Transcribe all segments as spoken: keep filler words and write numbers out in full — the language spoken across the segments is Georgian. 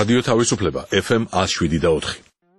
რადიო თავისუფლება ეფ ემ one oh seven და four.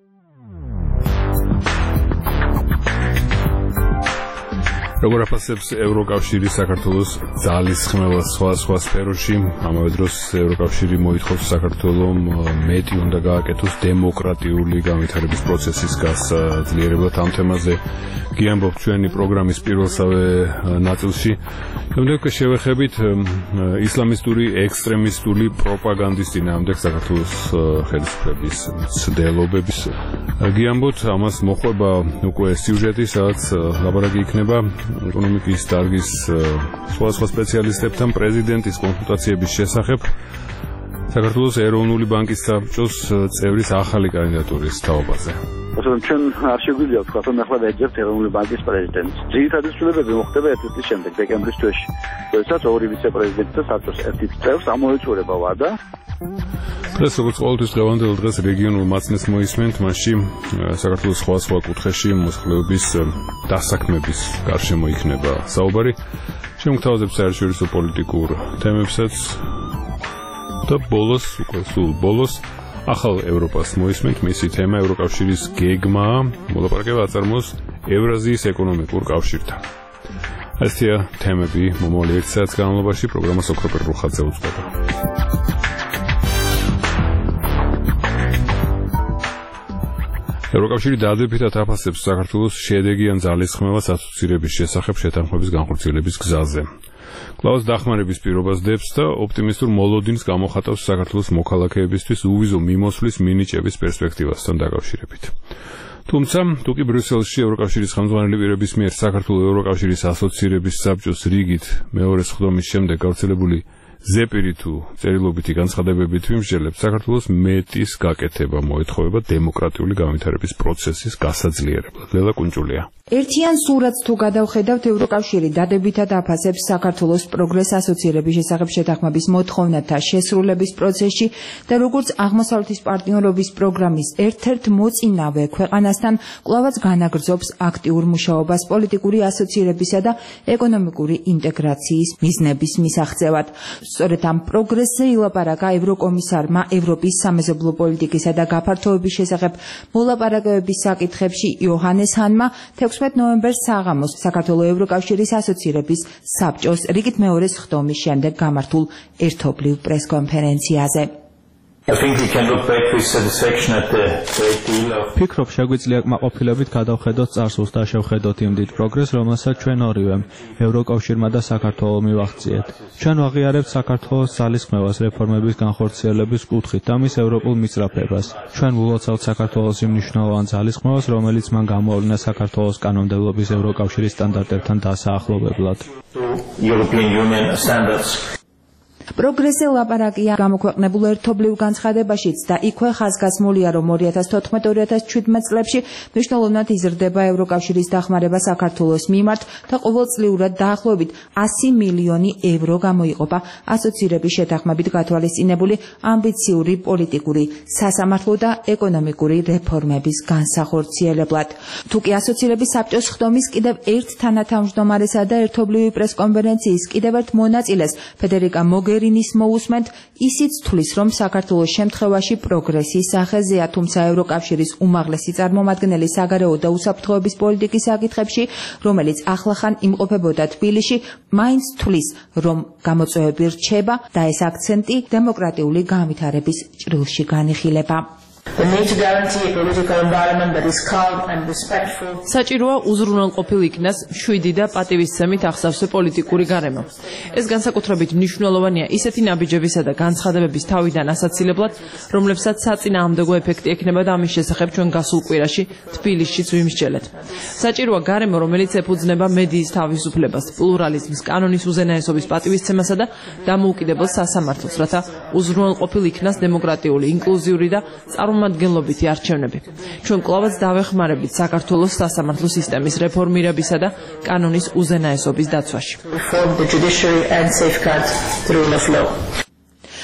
როგორ აფასებს ევროკავშირი საქართველოს ძალისხმევას სხვა სხვა სფეროში, ამავე დროს ევროკავშირი მოითხოვს საქართველოს მეტი უნდა გააკეთოს დემოკრატიული განვითარების პროცესის გასაძლიერებლად. ამ თემაზე გიამბობთ ჩვენი პროგრამის პირველსავე ნაწილში. შემდეგ შევეხებით ისლამისტური ექსტრემისტული პროპაგანდის წინააღმდეგ საქართველოს ხელისუფლების მცდელობების. გიამბობთ ამას მოყვება უკვე სიუჟეტი, სადაც ლაბორატორი იქნება ეკონომიკის დარგის სხვადასხვა სპეციალისტებთან პრეზიდენტის კონსულტაციების შესახებ საქართველოს ეროვნული ბანკის საბჭოს წევრის ახალი კანდიდატურის თაობაზე. ჩვენ არ შეგვიძლია ვთქვა, რომ ახლა დაიჯერთ ეროვნული ბანკის პრეზიდენტს. ძირითადი ცვლილებები მოხდება ერთ წლის შემდეგ, დეკემბრის თვეში, როდესაც ორი ვიცე-პრეზიდენტი და საბჭოს ერთი წევრს ამოეწურება ვადა. დღეს როგორც ყოველთვის დღევანდელ დღეს რეგიონულ მაცნეს მოისმენთ, მასში საქართველოს სხვა სხვა კუთხეში მოსახლეობის დასაქმების გარშემო იქნება საუბარი. შემოგთავაზებთ საერთაშორისო პოლიტიკურ თემებსაც და ბოლოს, უკვე სულ ბოლოს ახალ ევროპას მოისმენთ, მისი თემა ევროკავშირის გეგმაა მოლაპარაკება აწარმოოს ევრაზიის ეკონომიკურ კავშირთან. ესეა თემები მომავალი ერთი საათის განმავლობაში პროგრამას ოქროპერ რუხაძე უძღვება. ევროკავშირი დადებითად აფასებს საქართველოს შედეგიან ძალისხმევას ასოცირების შესახებ შეთანხმების განხორციელების გზაზე. კლაუს დახმარების პირობას დებს და ოპტიმისტურ მოლოდინს გამოხატავს საქართველოს მოქალაქეებისთვის უვიზო მიმოსვლის მინიჭების პერსპექტივასთან დაკავშირებით. თუმცა, თუ კი ბრიუსელში ევროკავშირის ხელმძღვანელი პირების მიერ საქართველოს ევროკავშირის ასოცირების საბჭოს რიგით მეორე სხდომის შემდეგ გავრცელებული ზეპირი თუ წერილობითი განცხადებებით ვიმსჯელებს, საქართველოს მეტის გაკეთება მოეთხოვება დემოკრატიული განვითარების პროცესის გასაძლიერებლად. ლელა კუნჭულია. ერთიან სურათს თუ გადავხედავთ, ევროკავშირი დადებითად აფასებს საქართველოს პროგრეს ასოცირების შესახებ შეთანხმების მოთხოვნათა შესრულების პროცესში და როგორც აღმოსავლეთის პარტნიორობის პროგრამის ერთ-ერთ მოწინავე ქვეყანასთან კვლავაც განაგრძობს აქტიურ მუშაობას პოლიტიკური ასოცირებისა და ეკონომიკური ინტეგრაციის მიზნების მისაღწევად. სწორედ ამ პროგრესზე ილაპარაკა ევროკომისარმა ევროპის სამეზობლო პოლიტიკისა და გაფართოების შესახებ მოლაპარაკებების საკითხებში იოჰანეს ჰანმა თექვსმეტ ნოემბერს საღამოს საქართველოს ევროკავშირის ასოცირების საბჭოს რიგით მეორე სხდომის შემდეგ გამართულ ერთობლივ პრესკონფერენციაზე. ფიქრობ, შეგვიძლია კმაყოფილებით გადავხედოთ წარსულს და შევხედოთ იმ დიდ პროგრესს, რომელსაც ჩვენ ორივემ, ევროკავშირმა და საქართველოს მივაღწიეთ. ჩვენ ვაღიარებთ საქართველოს ძალისხმევას რეფორმების განხორციელების კუთხით და მის ევროპულ მისწრაფებას. ჩვენ ვულოცავთ საქართველოს იმ მნიშვნელოვან ძალისხმევას, რომელიც მან გამოავლინა საქართველოს კანონმდებლობის ევროკავშირის სტანდარტებთან დასაახლოვებლად. პროგრესზე ლაპარაკია გამოქვეყნებულ ერთობლივ განცხადებაშიც და იქვე ხაზგასმულია, რომ ორი ათას თოთხმეტ ორი ათას შვიდმეტ წლებში მნიშვნელოვნად იზრდება ევროკავშირის დახმარება საქართველოს მიმართ და ყოველწლიურად დაახლოებით ასი მილიონი ევრო გამოიყოფა ასოცირების შეთანხმებით გათვალისწინებული ამბიციური პოლიტიკური, სასამართლო და ეკონომიკური რეფორმების განსახორციელებლად. თუკი ასოცირების საბჭოს სხდომის კიდევ ერთ თანათავმჯდომარესა და ერთობლივი პრესკონფერენციის კიდევ ერთ მონაწილეს ფედერიკა მოგერინის მოусმენთ, ისიც თვლის, რომ საქართველოს შემთხვევაში პროგრესის სახეზეა, თუმცა ევროკავშირის უმაღლესი წარმომადგენელი საგარეო და უსაფრთხოების პოლიტიკის საკითხებში, რომელიც ახლახან იმყოფებოდა თბილისში, მაინც თვლის, რომ გამოწვევები რჩება და ეს აქცენტი დემოკრატიული განვითარების ჭრილში განიხილება. საჭიროა უზრუნველყოფილ იქნას მშვიდი და პატივისცემით ახსავსე პოლიტიკური გარემო. ეს განსაკუთრებით მნიშვნელოვანია ისეთი ნაბიჯებისა და განცხადებების თავიდან ასაცილებლად, რომლებსაც საწინააღმდეგო ეფექტი ექნება და ამის შესახებ ჩვენ გასულ კვირაში თბილისშიც ვიმსჯელეთ. საჭიროა გარემო, რომელიც ეფუძნება მედიის თავისუფლებას, პლურალიზმს, კანონის უზენაესობის პატივისცემასა და დამოუკიდებელ სასამართლოს, რათა უზრუნველყოფილ იქნას დემოკრატიული, ინკლუზიური და წარმომადგენლობითი არჩევნები. ჩვენ კვლავაც დავეხმარებით საქართველოს სასამართლო სისტემის რეფორმირებისა და კანონის უზენაესობის დაცვაში.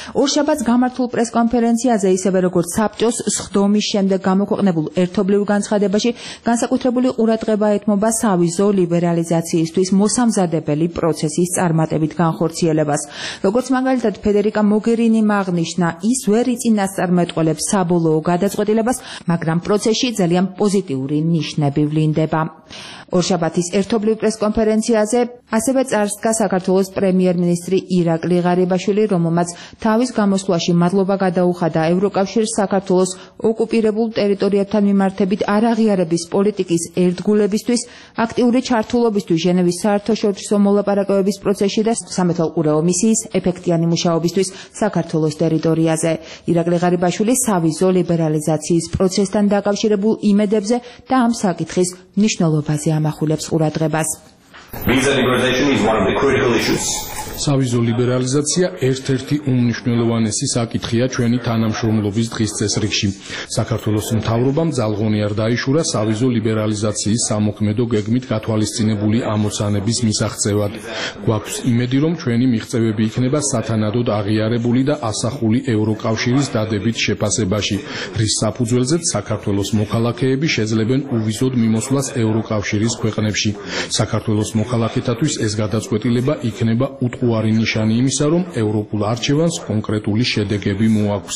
ორშაბათს გამართულ პრესკონფერენციაზე ისევე როგორც საბჭოს სხდომის შემდეგ გამოქვეყნებულ ერთობლივ განცხადებაში განსაკუთრებული ყურადღება ეთმობა სავიზო ლიბერალიზაციისთვის მოსამზადებელი პროცესის წარმატებით განხორციელებას. როგორც მაგალითად ფედერიკა მოგერინიმ აღნიშნა, ის ვერ იწინასწარმეტყველებს საბოლოო გადაწყვეტილებას, მაგრამ პროცესში ძალიან პოზიტიური ნიშნები ვლინდება. ორშაბათის ერთობლივ პრესკონფერენციაზე ასევე წარსდგა საქართველოს პრემიერ-მინისტრი ირაკლი ღარიბაშვილი, რომელმაც თავის გამოსვლაში მადლობა გადაუხადა ევროკავშირს საქართველოს ოკუპირებულ ტერიტორიებთან მიმართებით არაღიარების პოლიტიკის ერთგულებისთვის, აქტიური ჩართულობისთვის ჟენევის საერთაშორისო მოლაპარაკებების პროცესში და სამეთვალყურეო მისიის ეფექტიანი მუშაობისთვის საქართველოს ტერიტორიაზე. ირაკლი ღარიბაშვილი სავიზო ლიბერალიზაციის პროცესთან დაკავშირებულ იმედებზე და ამ საკითხის მნიშვნელობაზე ამახვილებს ყურადღებას. Visa liberalization is one of the critical issues. სავიზო ლიბერალიზაცია ერთ-ერთი უმნიშვნელოვანესი საკითხია ჩვენი თანამშრომლობის დღის წესრიგში. საქართველოს მთავრობამ ძალღონიერ დაიშურა სავიზო ლიბერალიზაციის სამოქმედო გეგმით გათვალისწინებული ამოცანების მისაღწევად. გვაქვს იმედი, რომ ჩვენი მიღწევები იქნება სათანადოდ აღიარებული და ასახული ევროკავშირის დადებით შეფასებაში, რის საფუძველზეც საქართველოს მოქალაქეები შეძლებენ უვიზოდ მიმოსვლას ევროკავშირის ქვეყნებში. საქართველოს მოქალაქეთათვის ეს გადაწყვეტილება იქნება უტყუარი უარი ნიშანი იმისა, რომ ევროპულ არჩევანს კონკრეტული შედეგები მოაქვს.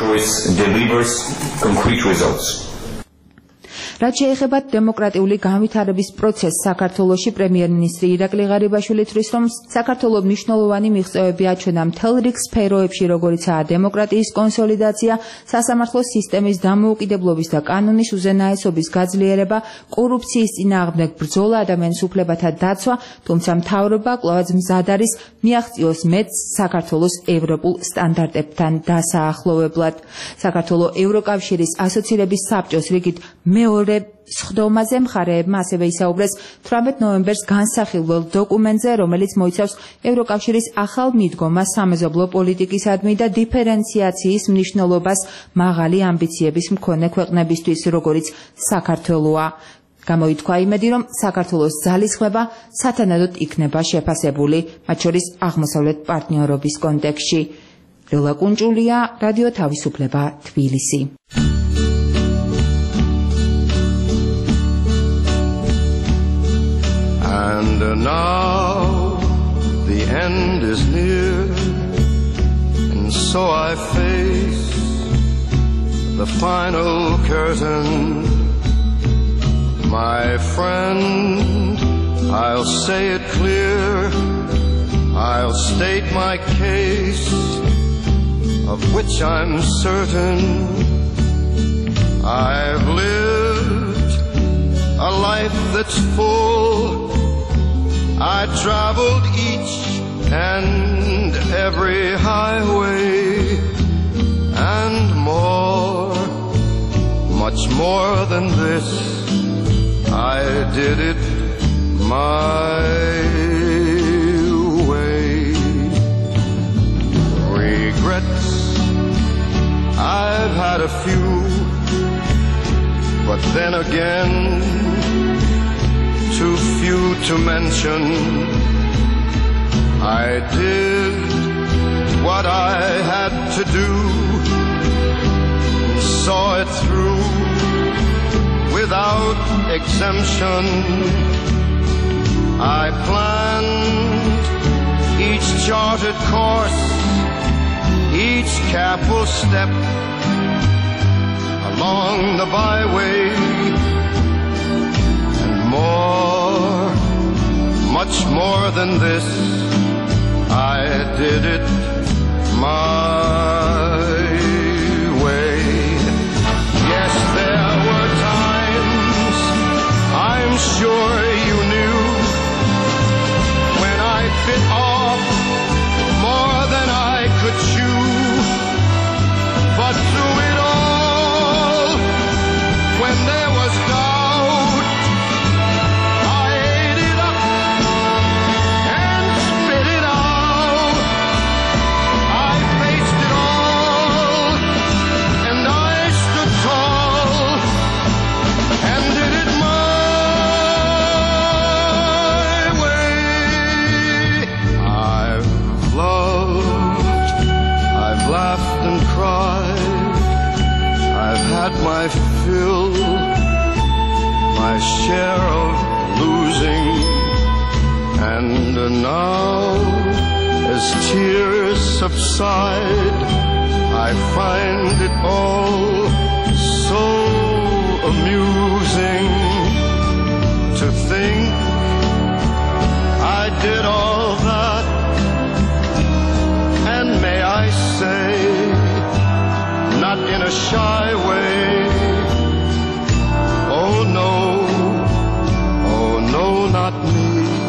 რაც შეეხება დემოკრატიული განვითარების პროცესს საქართველოში, პრემიერ-მინისტრი ირაკლი ღარიბაშვილი თვლის, რომ საქართველო მნიშვნელოვანი მიღწევები აჩვენა მთელ რიგ სფეროებში, როგორიცაა დემოკრატიის კონსოლიდაცია, სასამართლო სისტემის დამოუკიდებლობის და კანონის უზენაესობის გაძლიერება, კორუფციის წინააღმდეგ ბრძოლა, ადამიანის უფლებათა დაცვა, თუმცა მთავრობა კვლავაც მზად არის მიაღწიოს მეტს საქართველოს ევროპულ სტანდარტებთან დასაახლოვებლად. საქართველო ევროკავშირის ასოცირების საბჭოს რიგით მეორე სხდომაზე მხარეებმა ასევე ისაუბრეს თვრამეტ ნოემბერს განსახილველ დოკუმენტზე, რომელიც მოიცავს ევროკავშირის ახალ მიდგომას სამეზობლო პოლიტიკისადმი და დიფერენციაციის მნიშვნელობას მაღალი ამბიციების მქონე ქვეყნებისთვის, როგორიც საქართველოა. გამოითქვა იმედი, რომ საქართველოს ძალისხმევა სათანადოდ იქნება შეფასებული, მათ შორის აღმოსავლეთ პარტნიორობის კონტექსტში. ლელა კუნჭულია, რადიო თავისუფლება, თბილისი. And now the end is near, and so I face the final curtain. My friend, I'll say it clear, I'll state my case, of which I'm certain. I've lived a life that's full. I traveled each and every highway and more, much more than this. I did it my way. Regrets, I've had a few, but then again, too few to mention. I did what I had to do, saw it through without exemption. I planned each charted course, each careful step along the byway. More, much more than this, I did it my way. Yes, there were times, I'm sure you knew, when I bit off more than I could chew. But through it all, when there was doubt, I faced it all. side. I find it all so amusing to think I did all that, and may I say, not in a shy way, oh no, oh no, not me.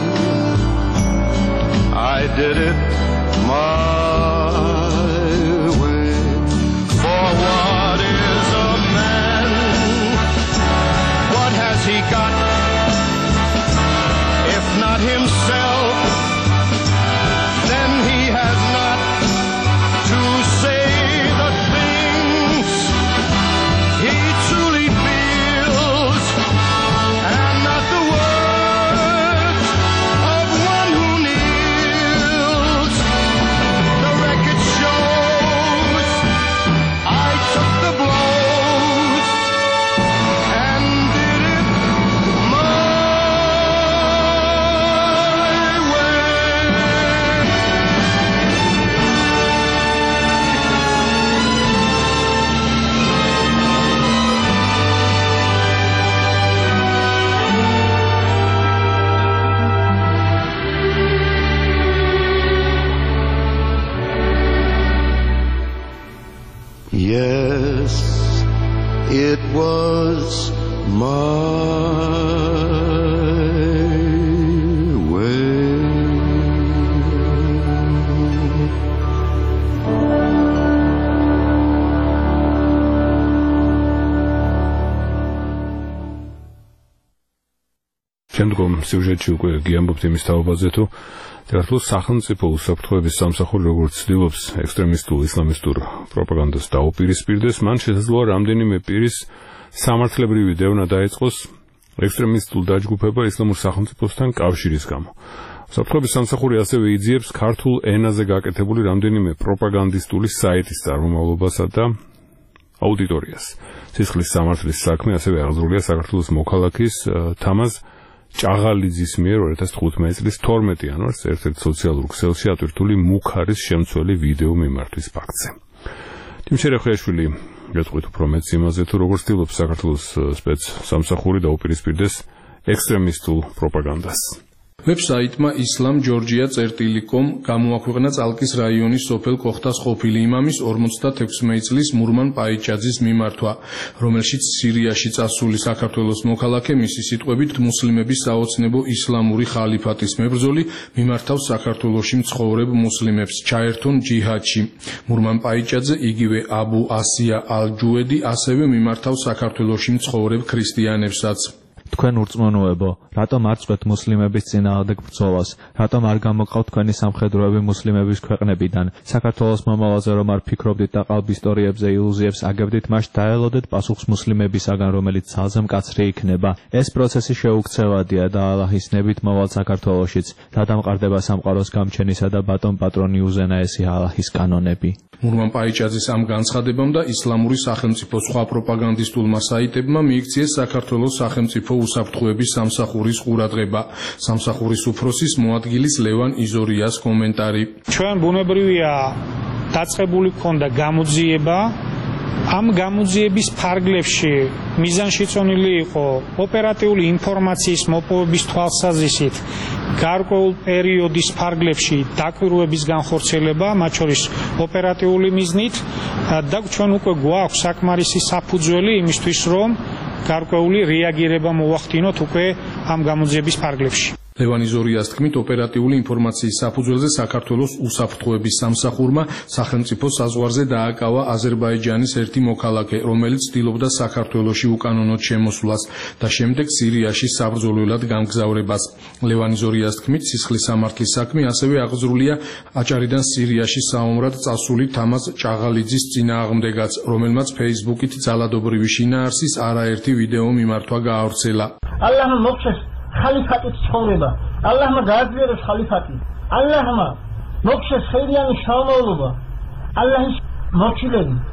I did it my way. For what is a man? What has he got? If not himself, then he has not to say the things he truly feels, and not the words of one who kneels. The record shows I took the blows and did it my way. Yes, it was my way. შემდგომ სიუჟეტში უკვე გიამბობთ იმის თაობაზე, თუ საქართველოს სახელმწიფო უსაფრთხოების სამსახური როგორც ცდილობს ექსტრემისტულ ისლამისტურ პროპაგანდას დაუპირისპირდეს, მან შესაძლოა რამდენიმე პირის სამართლებრივი დევნა დაეწყოს ექსტრემისტულ დაჯგუფება ისლამურ სახელმწიფოსთან კავშირის გამო. უსაფრთხოების სამსახური ასევე იძიებს ქართულ ენაზე გაკეთებული რამდენიმე პროპაგანდისტული საიტის წარმომავლობასა და აუდიტორიას. სისხლის სამართლის საქმე ასევე აღძრულია საქართველოს მოქალაქის თამაზ ჭაღალიძის მიერ ორი ათას თხუთმეტი წლის თორმეტი იანვარს ერთ-ერთ სოციალურ ქსელში ატვირთული მუქარის შემცველი ვიდეო მიმართვის ფაქტზე. თიმშერე ხვიაშვილი გეტყვით უფრო მეტს იმაზე, თუ როგორ ცდილობს საქართველოს სპეც სამსახური დაუპირისპირდეს ექსტრემისტულ პროპაგანდას. ვებსაიტმა ისლამ ჯორჯია წერტილი კომ გამოაქვეყნა წალკის რაიონის სოფელ კოხტას ყოფილი იმამის ორმოცდათექვსმეტი წლის მურმან პაიჭაძის მიმართვა, რომელშიც სირიაში წასული საქართველოს მოქალაქე მისი სიტყვებით მუსლიმების საოცნებო ისლამური ხალიფატის მებრძოლი მიმართავს საქართველოში მცხოვრებ მუსლიმებს ჩაერთონ ჯიჰადში. მურმან პაიჭაძე იგივე აბუ ასია ალ-ჯუედი ასევე მიმართავს საქართველოში მცხოვრებ ქრისტიანებსაც. თქვენ ურწმუნოებო, რატომ არ წვეთ მუსლიმების წინააღმდეგ ბრძოლას? რატომ არ გამოყავთ თქვენი სამხედროები მუსლიმების ქვეყნებიდან? საქართველოს მომავალზე რომ არ ფიქრობდით და ყალბისტორიებზე illuziებს აგებდით, მას დაელოდეთ პასუხს მუსლიმებისაგან, რომელიც ძალზე მკაცრი იქნება. ეს პროცესი შეუქცევადია და ალაჰის ნებით მოვალ საქართველოშიც. რა დამყარდება სამყაროს გამჩენისა და ბატონ პატრონი უზენაესი ალაჰის კანონები. მურმან პაიჭაძის ამ განცხადებამ და ისლამური სახელმწიფოს სხვა პროპაგანდისტულმა საიტებმა მიიქციეს საქართველოს სახელმწიფო უსაფრთხოების სამსახურის ყურადღება. სამსახურის უფროსის მოადგილის ლევან იზორიას კომენტარი. ჩვენ ბუნებრივია დაწყებული ქონდა გამოძიება. ამ გამოძიების ფარგლებში მიზანშეწონილი იყო ოპერატიული ინფორმაციის მოპოვების თვალსაზრისით გარკვეულ პერიოდის ფარგლებში დაკვირვების განხორციელება, მათ შორის ოპერატიული მიზნით და ჩვენ უკვე გვაქვს საკმარისი საფუძველი იმისთვის, რომ გარკვეული რეაგირება მოვახდინოთ უკვე ამ გამოძიების ფარგლებში. ლევან იზორიას თქმით, ოპერატიული ინფორმაციის საფუძველზე საქართველოს უსაფრთხოების სამსახურმა სახელმწიფო საზღვარზე დააკავა აზერბაიჯანის ერთი მოქალაქე, რომელიც ცდილობდა საქართველოში უკანონოდ შემოსვლას და შემდეგ სირიაში საბრძოლველად გამგზავრებას. ლევან იზორიას თქმით, სისხლის სამართლის საქმე ასევე აღძრულია აჭარიდან სირიაში საომრად წასული თამაზ ჭაღალიძის წინააღმდეგაც, რომელმაც Facebook-ით ძალადობრივი შინაარსის არაერთი ვიდეო მიმართვა გაავრცელა. ალლაჰმა მოხდეს ხალიფატის ცხოვრება. ალლაჰმა გააძლიეროს ხალიფატი. ალლაჰმა მოხდეს ხეირიანი შრომავლობა. ალლაჰის მოცილები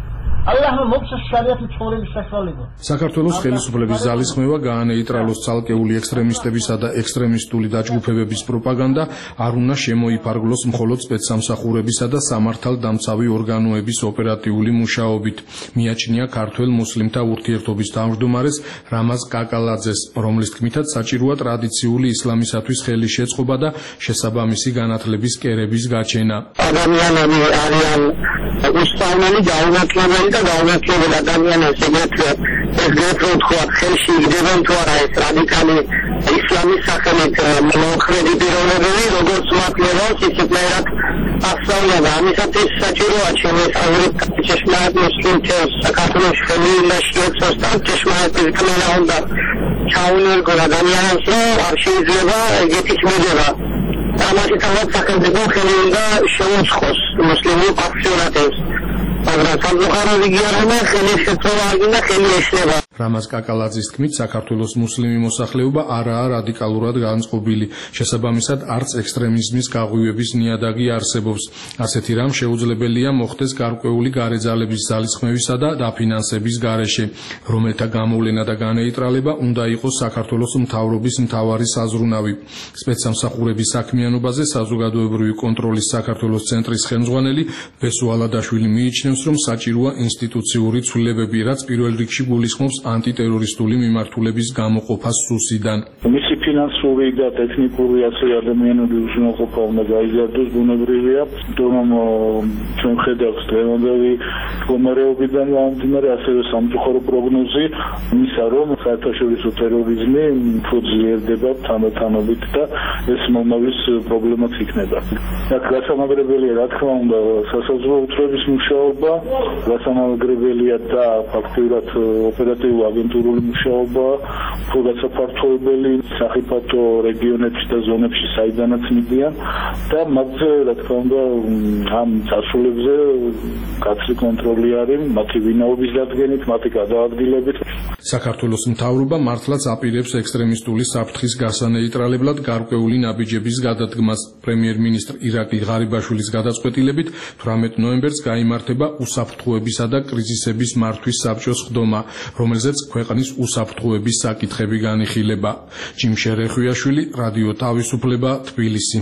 ალლაჰმა მოგცა შარიათი ცხოვრების საშუალება. საქართველოს ხელისუფლების ძალისხმევა გაანეიტრალოს ცალკეული ექსტრემისტებისა და ექსტრემისტული დაჯგუფებების პროპაგანდა არ უნდა შემოიფარგლოს მხოლოდ სპეცსამსახურებისა და სამართალდამცავი ორგანოების ოპერატიული მუშაობით, მიაჩნია ქართველ მუსლიმთა ურთიერთობის თავმჯდომარეს რამაზ კაკალაძეს, რომლის თქმითაც საჭიროა ტრადიციული ისლამისათვის ხელის შეწყობა და შესაბამისი განათლების კერების გაჩენა. ადამიანები არიან უსწავლელი, გაუნათლებელი და გაუნათლებელი ადამიანებს ეგრეთვე ეს გეთროთ ხო ხელში იგდებენ თუ არა ეს რადიკალი ისლამის სახელით მოხრედი პიროვნებები, როგორც მათ ლევოს ისეთერად ასწავლება. ამისათვის საჭიროა შემოსავლით ჭეშმარიტ მუსლიმებს საქართველოს ხელი უნდა შეეცოს და ჭეშმარიტ თქმელა უნდა ჩაუნერგონ ადამიანებს, არ შეიძლება ეგეთი ქმედება. ამაში თავად სახელმწიფო ხელი უნდა შეუწყოს მუსლიმურ პატრიოტებს. მაგრამ სამწუხაროდ იგი არ უნდა ხელის შეწოვა და ხელი ეშლება. რამაზ კაკალაძის თქმით, საქართველოს მუსლიმი მოსახლეობა არაა რადიკალურად განწყობილი. შესაბამისად, არც ექსტრემიზმის გაღვივების ნიადაგი არსებობს. ასეთი რამ შეუძლებელია მოხდეს გარკვეული გარეძალების ძალისხმევისა და დაფინანსების გარეშე, რომელთა გამოვლენა და განეიტრალება უნდა იყოს საქართველოს მთავრობის მთავარი საზრუნავი. სპეცსამსახურების საქმიანობაზე საზოგადოებრივი კონტროლის საქართველოს ცენტრის ხელმძღვანელი ბესო ალადაშვილი მიიჩნევს, რომ საჭიროა ინსტიტუციური ცვლილებები, რაც პირველ რიგში გულისხმობს ანტიტერორისტული მიმართულების გამოყოფას სუსიდან. მისი ფინანსური და ტექნიკური ასე ადამიანური უზრუნველყოფა უნდა გაიზარდოს, ბუნებრივია, რომ ჩვენ ხედავთ დღევანდელი მდგომარეობიდან გამომდინარე ასევე სამწუხარო პროგნოზი იმისა, რომ საერთაშორისო ტერორიზმი ფუძლიერდება თანდათანობით და ეს მომავლის პრობლემაც იქნება. აქ გასამაგრებელია, რა თქმა უნდა, სასაზღვრო უთხრების მუშაობა, გასამაგრებელია და ფაქტურად ოპერატიული აგენტურული მუშაობა, უფრო გასაფართოებელი სახიფათო რეგიონებში და ზონებში საიდანაც მიდიან და მათზე რა თქმა უნდა ამ წასულებზე კაცრი კონტროლი არის, მათი ვინაობის დადგენით, მათი გადაადგილებით. საქართველოს მთავრობა მართლაც აპირებს ექსტრემისტული საფრთხის გასანეიტრალებლად გარკვეული ნაბიჯების გადადგმას. პრემიერ-მინისტრ ირაკლი ღარიბაშვილის გადაწყვეტილებით თვრამეტ ნოემბერს გაიმართება უსაფრთხოებისა და კრიზისების მართვის საბჭოს ხდომა, რომელზეც ქვეყნის უსაფრთხოების საკითხები განიხილება. ჯიმშე რეხვიაშვილი, რადიო თავისუფლება, თბილისი.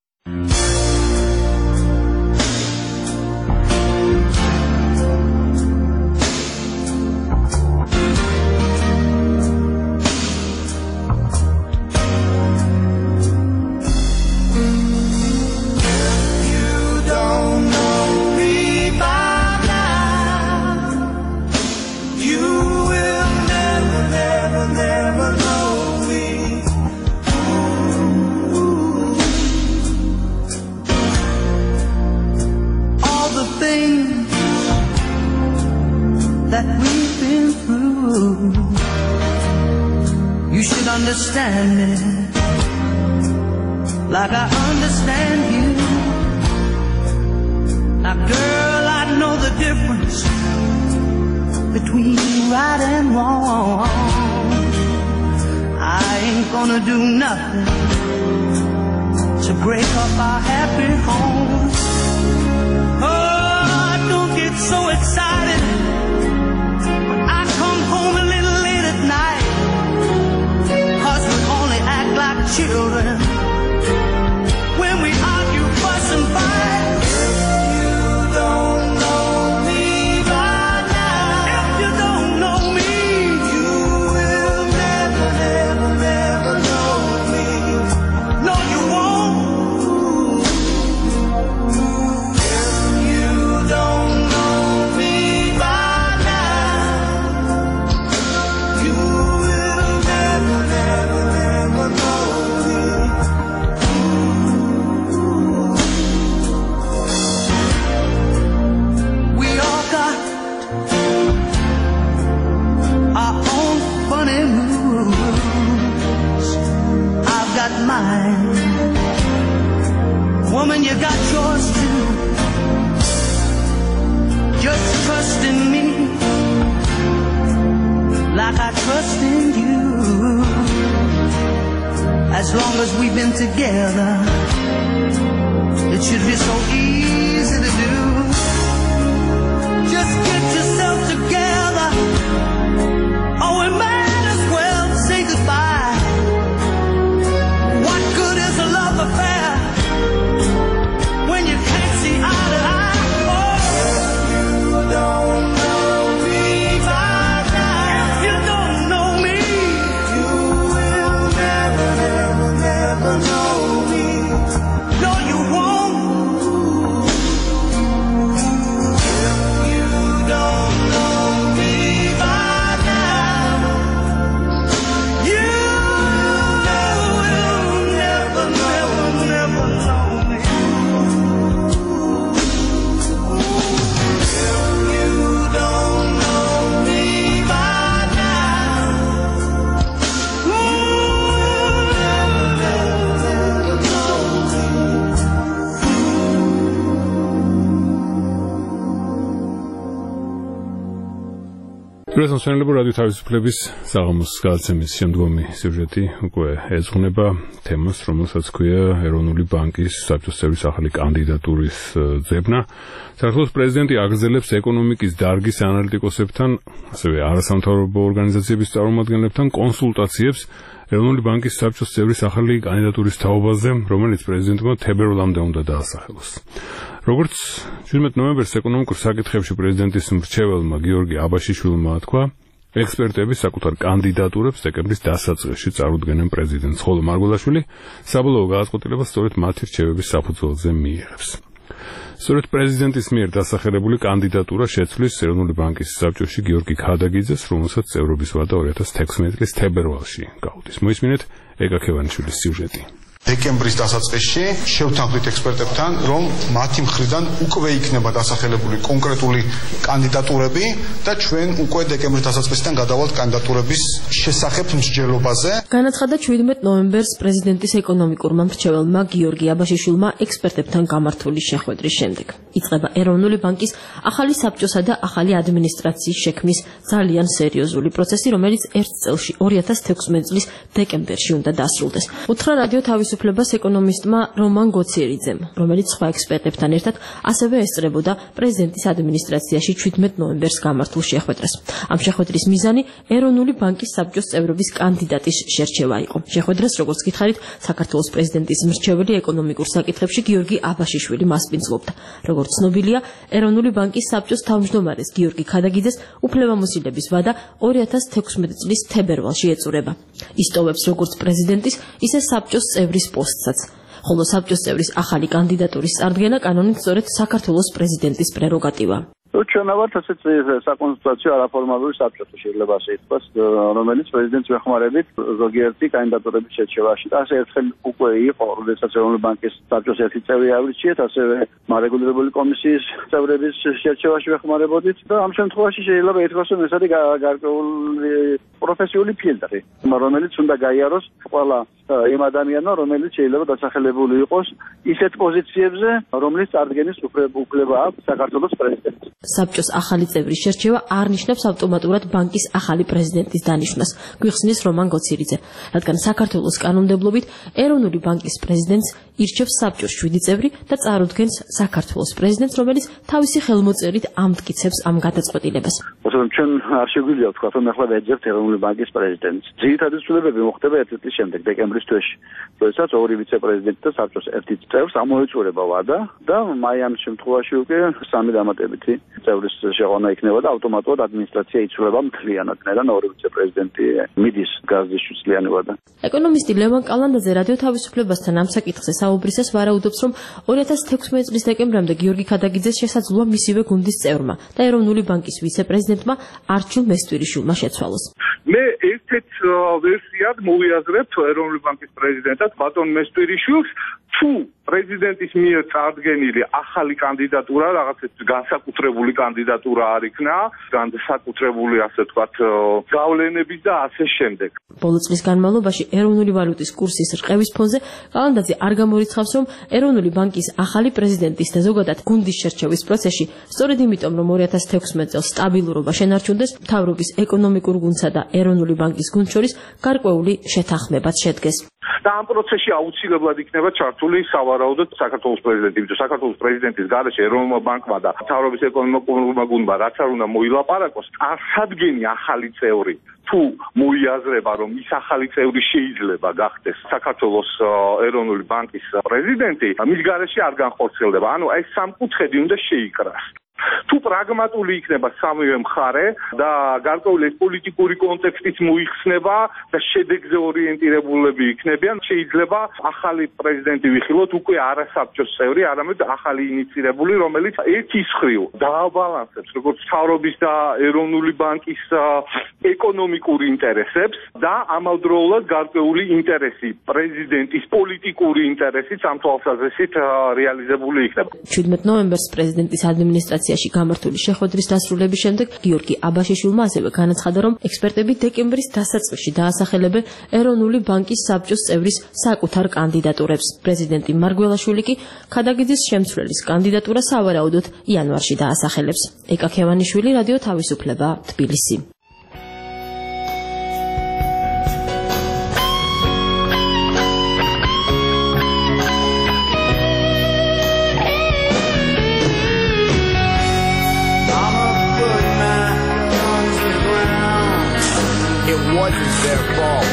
That we've been through, you should understand it like I understand you. Now girl, I know the difference between right and wrong. I ain't gonna do nothing to break up our happy home. Oh, don't get so excited home a little late at night, 'cause we only act like children when we argue, fuss and fight. You don't know me by now. If you don't know me, you will never, never, never know me. No, you won't. If you don't know me by mine. Woman, you got yours too. Just trust in me like I trust in you. As long as we've been together, it should be so easy to do. Just get yourself together. Oh, we might as well say goodbye. What good is a love affair when you can't see eye to eye? Oh, you don't know me by now. If you don't know me, you will never, never, never know me. No, you won't. You don't know me by now. You will never, never, never know me. You don't know me by now. პრეზიდენტი რადიო თავისუფლების საღამოს გადაცემის შემდგომი სიუჟეტი უკვე ეძღვნება თემას, რომელსაც ქვია ეროვნული ბანკის საბჭოს წევრის ახალი კანდიდატურის ძებნა. საქართველოს პრეზიდენტი აგრძელებს ეკონომიკის დარგის ანალიტიკოსებთან, ასევე არასამთავრობო ორგანიზაციების წარმომადგენლებთან კონსულტაციებს ეროვნული ბანკის საბჭოს წევრის ახალი კანდიდატურის თაობაზე, რომელიც პრეზიდენტმა თებერვლამდე უნდა დაასახელოს. როგორც შვიდმეტ ნოემბერს ეკონომიკურ საკითხებში პრეზიდენტის მრჩეველმა გიორგი აბაშიშვილმა თქვა, ექსპერტები საკუთარ კანდიდატურებს დეკემბრის დასაწყისში წარუდგენენ პრეზიდენტს, ხოლო მარგველაშვილი საბოლოო გადაწყვეტილებას სწორედ მათი რჩევების საფუძველზე მიიღებს. სწორედ პრეზიდენტის მიერ დასახელებული კანდიდატურა შეცვლის ეროვნული ბანკის საბჭოში გიორგი ქადაგიძეს, რომელსაც წევრობის ვადა ორი ათას თექვსმეტი წლის თებერვალში გაუდის. მოისმინეთ ეკა ქევანიშვილის სიუჟეტი. დეკემბრის დასაწყისში შევთანხმდით ექსპერტებთან, რომ მათი მხრიდან უკვე იქნება დასახელებული კონკრეტული კანდიდატურები და ჩვენ უკვე დეკემბრის დასაწყისიდან გადავალთ კანდიდატურების შესახებ მსჯელობაზე. განაცხადა შვიდმეტ ნოემბერს პრეზიდენტის ეკონომიკურმა მრჩეველმა გიორგი აბაშიშვილმა ექსპერტებთან გამართული შეხვედრის შემდეგ. იწყება ეროვნული ბანკის ახალი საბჭოსა და ახალი ადმინისტრაციის შექმნის ძალიან სერიოზული პროცესი, რომელიც ერთ წელში ორი ათას თექვსმეტი წლის დეკემბერში უნდა დასრულდეს. უთხრა რადიო თავისუფლებას ეკონომისტმა რომან გოციერიძემ, რომელიც სხვა ექსპერტებთან ერთად ასევე ესწრებოდა პრეზიდენტის ადმინისტრაციაში შვიდმეტ ნოემბერს გამართულ შეხვედრას. ამ შეხვედრის მიზანი ეროვნული ბანკის საბჭოს წევრობის კანდიდატის შერჩევა იყო. შეხვედრას, როგორც გითხარით, საქართველოს პრეზიდენტის მრჩეველი ეკონომიკურ საკითხებში გიორგი აბაშიშვილი მასპინძლობდა. როგორც ცნობილია, ეროვნული ბანკის საბჭოს თავმჯდომარეს გიორგი ქადაგიძეს უფლებამოსილების ვადა ორი ათას თექვსმეტი წლის თებერვალში ეწურება. ისტოვებს როგორც პრეზიდენტის, ისე საბჭოს წევრის პოსტსაც. ხოლო საბჭოს წევრის ახალი კანდიდატურის წარდგენა კანონით სწორედ საქართველოს პრეზიდენტის პრეროგატივა. ჩვენ ავართ ასეთ საკონსულტაციო არაფორმალური საბჭოთა შეიძლება ასე ითქვას, რომელიც პრეზიდენტს ვეხმარებით ზოგიერთი კანდიდატურების შერჩევაში. ასე ერთხელ უკვე იყო, როდესაც ეროვნული ბანკის საბჭოს ერთი წევრი აირჩიეთ, ასევე მარეგულირებული კომისიის წევრების შერჩევაში ვეხმარებოდით და ამ შემთხვევაში შეიძლება ითქვას, რომ ეს არის გარკვეული პროფესიული ფილტრი, რომელიც უნდა გაიაროს ყველა იმ ადამიანმა, რომელიც შეიძლება დასახელებული იყოს ისეთ პოზიციებზე, რომლის წარდგენის უფლება აქვს საქართველოს პრეზიდენტს. საბჭოს ახალი წევრის შერჩევა არ ნიშნავს ავტომატურად ბანკის ახალი პრეზიდენტის დანიშვნას, გვიხსნის რომან გოცირიძე, რადგან საქართველოს კანონმდებლობით ეროვნული ბანკის პრეზიდენტს ირჩევს საბჭოს შვიდი წევრი და წარუდგენს საქართველოს პრეზიდენტს, რომელიც თავისი ხელმოწერით ამტკიცებს ამ გადაწყვეტილებას. ჩვენ არ შეგვიძლია ვთქვა, რომ ახლა ვეძებთ ეროვნული ბანკის პრეზიდენტს. ძირითადი ცვლილებები მოხდება ერთი წლის შემდეგ, დეკემბრის თვეში, როდესაც ორი ვიცე-პრეზიდენტი და საბჭოს ერთი წევრს ამოეწურება ვადა და მაიამის შემთხვევაში უკვე სამი დამატებითი წევრის შეყვანა იქნება და ავტომატურად ადმინისტრაცია იცვლება მთლიანად, რადგან ორი ვიცე-პრეზიდენტი მიდის გაზრდისთვის წლიანი ვადა. ეკონომისტი ლევან კალანდაძე რადიო თავისუფლებასთან ამ საკითხზე საუბრისას ვარაუდობს, რომ ორი ათას თექვსმეტი წლის დეკემბრამდე გიორგი ქადაგიძეს შესაძლოა მისივე გუნდის წევრმა და ეროვნული ბანკის ვიცე-პრეზიდენტმა არჩილ მესტვირიშვილმა შეცვალოს. მე ერთ-ერთ ვერსიად მოვიაზრებ ეროვნული ბანკის პრეზიდენტად ბატონ მესტვირიშვილს, თუ პრეზიდენტის მიერ წარდგენილი ახალი კანდიდატურა, რაღაცეთ განსაკუთრებული კანდიდატურა არ იქნა, განსაკუთრებული ასე ვთქვათ გავლენები და ასე შემდეგ. ბოლო წლის განმავლობაში ეროვნული ვალუტის კურსის რყევის ფონზე კალანდაძე არ გამორიცხავს, რომ ეროვნული ბანკის ახალი პრეზიდენტის და ზოგადად გუნდის შერჩევის პროცესში, სწორედ იმიტომ, რომ ორი ათას თექვსმეტი წელს სტაბილურობა შენარჩუნდეს, მთავრობის ეკონომიკურ გუნდსა და ეროვნული ბანკის გუნდს შორის გარკვეული შეთანხმებაც შედგეს. და ამ პროცესში აუცილებლად იქნება ჩართული სავარაუდოდ საქართველოს პრეზიდენტი, იმიტომ რომ საქართველოს პრეზიდენტის გარეშე ეროვნულმა ბანკმა და მთავრობის ეკონომიკურმა გუნდმა რაც არ უნდა მოილაპარაკოს, წარსადგენი ახალი წევრი თუ მოიაზრება, რომ ის ახალი წევრი შეიძლება გახდეს საქართველოს ეროვნული ბანკის პრეზიდენტი, მის გარეშე არ განხორციელდება. ანუ ეს სამკუთხედი უნდა შეიკრას. თუ პრაგმატული იქნება სამივე მხარე და გარკვეული პოლიტიკური კონტექსტიც მოიხსნება და შედეგზე ორიენტირებულები იქნებიან, შეიძლება ახალი პრეზიდენტი ვიხილოთ უკვე არა საბჭოს წევრი, არამედ ახალი ინიცირებული, რომელიც ერთის მხრივ დააბალანსებს როგორც მთავრობის და ეროვნული ბანკის ეკონომიკურ ინტერესებს და ამავდროულად გარკვეული ინტერესი, პრეზიდენტის პოლიტიკური ინტერესიც ამ თვალსაზრისით რეალიზებული იქნება. შვიდმეტ ნოემბერს პრეზიდენტის ადმინისტრაცია გამართული შეხვედრის დასრულების შემდეგ გიორგი აბაშიშვილმა ასევე განაცხადა, რომ ექსპერტები დეკემბრის დასაწყისში დაასახელებენ ეროვნული ბანკის საბჭოს წევრის საკუთარ კანდიდატურებს. პრეზიდენტი მარგველაშვილი კი ქადაგიძის შემცვლელის კანდიდატურას სავარაუდოდ იანვარში დაასახელებს. ეკა ქევანიშვილი, რადიო თავისუფლება, თბილისი. Wasn't their fault.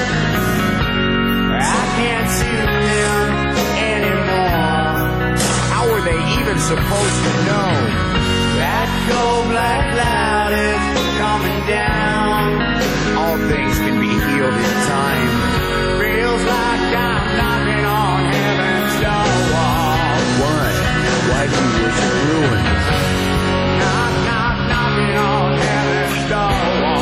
I can't see them anymore. How were they even supposed to know that cold black cloud is coming down? All things can be healed in time. Feels like I'm knocking on heaven's door. Why? Why do you wish it ruined? Knock, knock, knocking on heaven's door.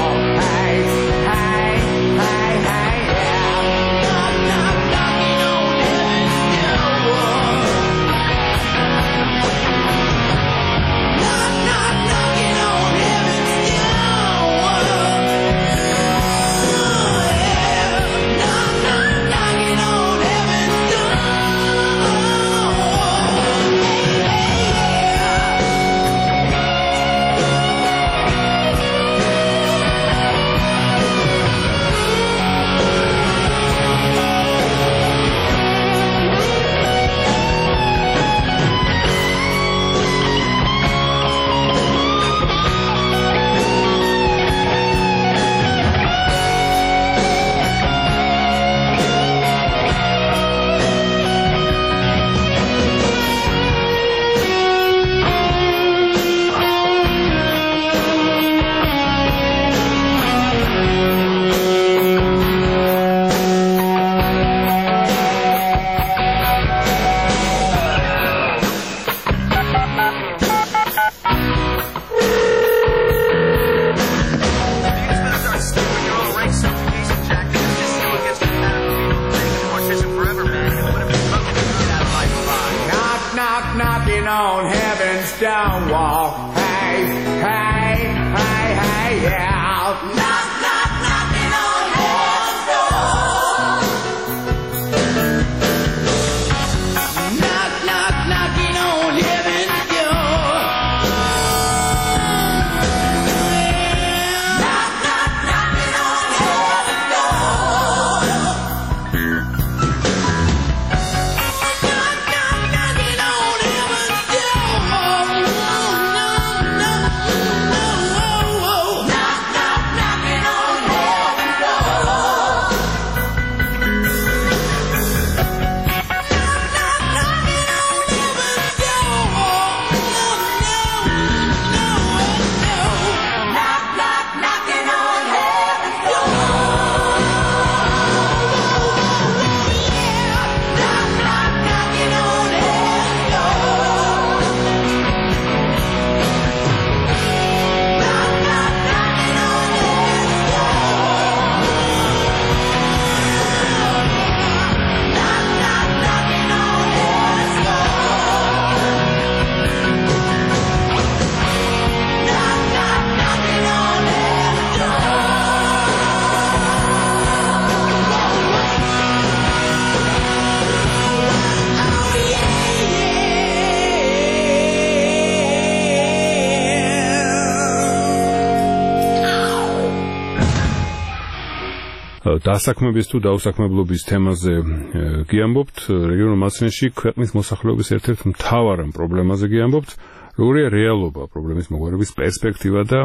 Knocking on heaven's down wall. Hey, hey, hey, hey, yeah. Knock, knock, knocking on heaven's door. Knock, knock, knocking on heaven's door. Knock, knock, knocking on heaven's door. Knock, knock, knocking on დასაქმების თუ დაუსაქმებლობის თემაზე გიამბობთ, რეგიონულ მასშტაბში ქვეყნის მოსახლეობის ერთ-ერთ მთავარ პრობლემაზე გიამბობთ, როგორია რეალობა, პრობლემის მოგვარების პერსპექტივა და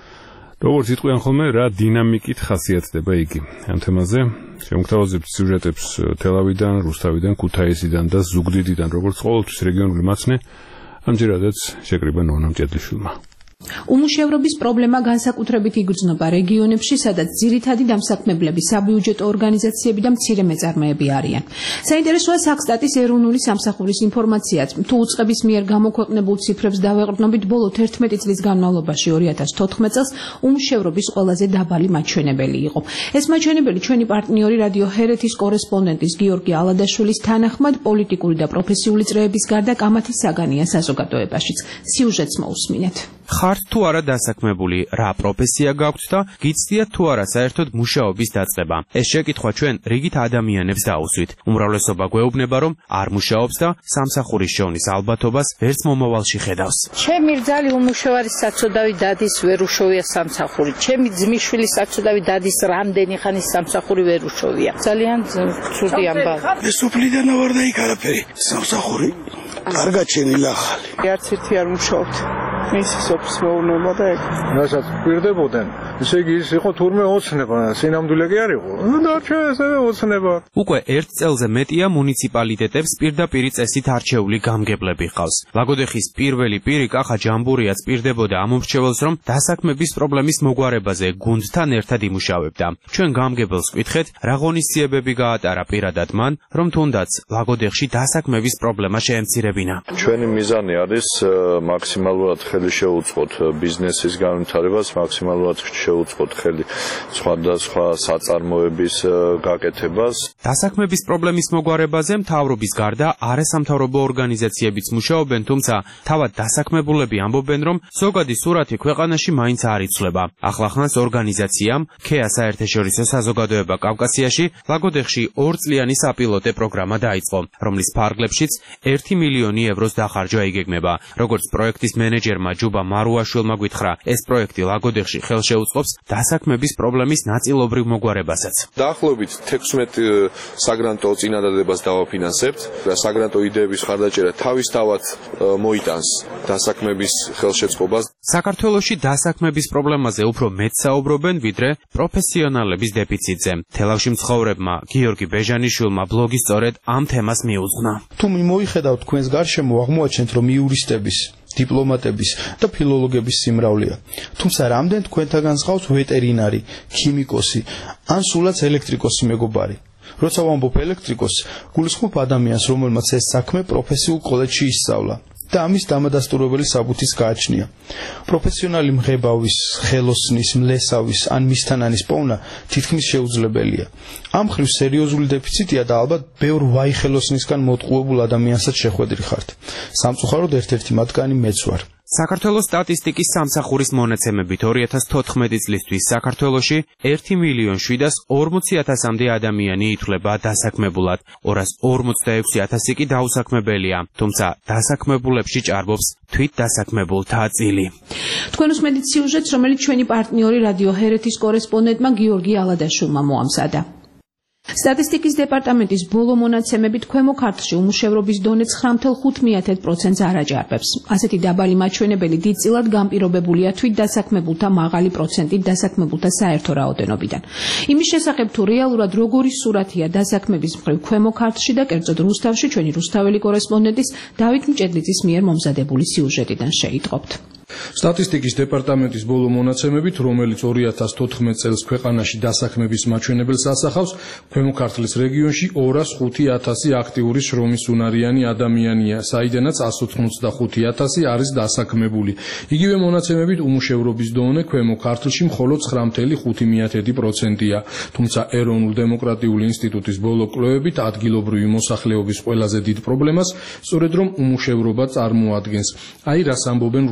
როგორც იტყვიან ხოლმე, რა დინამიკით ხასიათდება იგი. ამ თემაზე შემოგთავაზებთ სიუჟეტებს თელავიდან, რუსთავიდან, ქუთაისიდან და ზუგდიდიდან, როგორც ყოველთვის რეგიონული მაცნე, ამჯერადაც შეკრიბა ნონა მჭედლიშვილმა. უმუშევრობის პრობლემა განსაკუთრებით იგრძნობა რეგიონებში, სადაც ძირითადი დამსაქმებლები საბიუჯეტო ორგანიზაციები და მცირე მეწარმეები არიან. საინტერესოა საქსტატის ეროვნული სამსახურის ინფორმაციაც. თუ უწყების მიერ გამოქვეყნებულ ციფრებს დავეყრდნობით, ბოლო თერთმეტი წლის განმავლობაში ორი ათას თოთხმეტ წელს უმუშევრობის ყველაზე დაბალი მაჩვენებელი იყო. ეს მაჩვენებელი ჩვენი პარტნიორი რადიო ჰერეთის კორესპონდენტის გიორგი ალადაშვილის თანახმად პოლიტიკური და პროფესიული წრეების გარდა კამათის საგანია საზოგადოებაშიც. სიუჟეტს მოусმინეთ. ხართ თუ არა დასაქმებული, რა პროფესია გაქვთ და გიცდიათ თუ არა საერთოდ მუშაობის დაწყება. ეს შეკითხვა ჩვენ რიგით ადამიანებს დაუსვით. უმრავლესობა გვეუბნება, რომ არ მუშაობს და სამსახურის შოვნის ალბათობას ვერც მომავალში ხედავს. ჩემი რძალი უმუშევარი საცოდავი დადის ვერ უშოვია სამსახური. ჩემი ძმისშვილი საცოდავი დადის რამდენი ხანის სამსახური ვერ უშოვია. ძალიან ცუდი ამბავი. ეს უფლიდან ავარ და იქ არაფერი. სამსახური კარგად შენილა ახალი. არც ერთი არ მუშაობთ. მისი სოფს მეუბნება და ეგ. რასაც გვირდებოდნენ, ესე იგი ის იყო თურმე ოცნება, სინამდვილე კი არ იყო. დარჩა ესევე ოცნება. უკვე ერთ წელზე მეტია მუნიციპალიტეტებს პირდაპირი წესით არჩეული გამგებლები ჰყავს. ლაგოდეხის პირველი პირი კახა ჯამბურიაც პირდებოდა ამ მრჩეველს, რომ დასაქმების პრობლემის მოგვარებაზე გუნდთან ერთად იმუშავებდა. ჩვენ გამგებელს ვკითხეთ, რა ღონისძიებები გაატარა პირადად მან, რომ თუნდაც ლაგოდეხში დასაქმების პრობლემა შეემცირებინა. ჩვენი მიზანი არის მაქსიმალურად ხელი შეუწყოთ ბიზნესის განვითარებას, მაქსიმალურად შეუწყოთ ხელი სხვადასხვა საწარმოების გაკეთებას. დასაქმების პრობლემის მოგვარებაზე მთავრობის გარდა არასამთავრობო ორგანიზაციებიც მუშაობენ, თუმცა თავად დასაქმებულები ამბობენ, რომ ზოგადი სურათი ქვეყანაში მაინც არ იცვლება. ახლახანს ორგანიზაციამ ქეა საერთაშორისო საზოგადოება კავკასიაში ლაგოდეხში ორწლიანი საპილოტე პროგრამა დაიწყო, რომლის ფარგლებშიც ერთი მილიონი ევროს დახარჯვა იგეგმება. როგორც პროექტის მენეჯერმა ჯუბა მარუაშვილმა გითხრა, ეს პროექტი ლაგოდეხში ხელშეუწყობს დასაქმების პრობლემის ნაწილობრივ მოგვარებასაც. დაახლოებით თექვსმეტ საგრანტო წინადადებას დავაფინანსებთ და საგრანტო იდეების ხარდაჭერა თავისთავად მოიტანს დასაქმების ხელშეწყობას. საქართველოში დასაქმების პრობლემაზე უფრო მეტ საუბრობენ, ვიდრე პროფესიონალების დეფიციტზე. თელავში მცხოვრებმა გიორგი ბეჟანიშვილმა ბლოგი სწორედ ამ თემას მიუძღვნა. თუ მიმოიხედავთ თქვენს გარშემო, აღმოაჩენთ, რომ იურისტების დიპლომატების და ფილოლოგების სიმრავლეა. თუმცა რამდენ თქვენთაგან გყავს ვეტერინარი, ქიმიკოსი, ან სულაც ელექტრიკოსი მეგობარი. როცა ვამბობ ელექტრიკოსს, გულისხმობ ადამიანს, რომელმაც ეს საქმე პროფესიულ კოლეჯში ისწავლა და ამის დამადასტურებელი საბუთიც გააჩნია. პროფესიონალი მღებავის, ხელოსნის, მლესავის ან მისთანანის პოვნა თითქმის შეუძლებელია. ამ ხრივ სერიოზული დეფიციტია და ალბათ ბევრ ვაი ხელოსნისგან მოტყუებულ ადამიანსაც შეხვედრი ხართ. სამწუხაროდ ერთ-ერთი მათგანი მეც ვარ. საქართველოს სტატისტიკის სამსახურის მონაცემებით ორი ათას თოთხმეტი წლისთვის საქართველოში ერთი მილიონი შვიდას ორმოცი ათასამდე ადამიანი ითვლება დასაქმებულად, ორას ორმოცდაექვსი ათასი კი დაუსაქმებელია, თუმცა დასაქმებულებში ჭარბობს თვით დასაქმებულთა წილი. თქვენ უსმენთ სიუჟეტს, რომელიც ჩვენი პარტნიორი რადიო ჰერეთის კორესპონდენტმა გიორგი ალადაშვილმა მოამზადა. სტატისტიკის დეპარტამენტის ბოლო მონაცემებით ქვემო ქართლში უმუშევრობის დონე ცხრა ფاصლე ხუთ პროცენტს არ აჯარბებს. ასეთი დაბალი მაჩვენებელი დიდწილად განპირობებულია თვით დასაქმებულთა მაღალი პროცენტით დასაქმებულთა საერთო რაოდენობიდან. იმის შესახებ თუ რეალურად როგორი სურათია დასაქმების მხრივ ქვემო ქართლში და კერძოდ რუსთავში, ჩვენი რუსთაველი კორესპონდენტის დავით მჭედლიძის მიერ მომზადებული სიუჟეტიდან შეიტყობთ. სტატისტიკის დეპარტამენტის ბოლო მონაცემებით, რომელიც ორი ათას თოთხმეტ წელს ქვეყანაში დასაქმების მაჩვენებელს ასახავს, ქვემო ქართლის რეგიონში ორას ხუთი ათასი აქტიური შრომის უნარიანი ადამიანია, საიდანაც ასი ოცდახუთი ათასი არის დასაქმებული. იგივე მონაცემებით უმუშევრობის დონე ქვემო ქართლში მხოლოდ ცხრა ფاصლე ხუთ პროცენტია, თუმცა ეროვნულ დემოკრატიული ინსტიტუტის ბოლო კვლევებით ადგილობრივი მოსახლეობის ყველაზე დიდ პრობლემას სწორედ რომ უმუშევრობა წარმოადგენს. აი რას ამბობენ რუსთაველი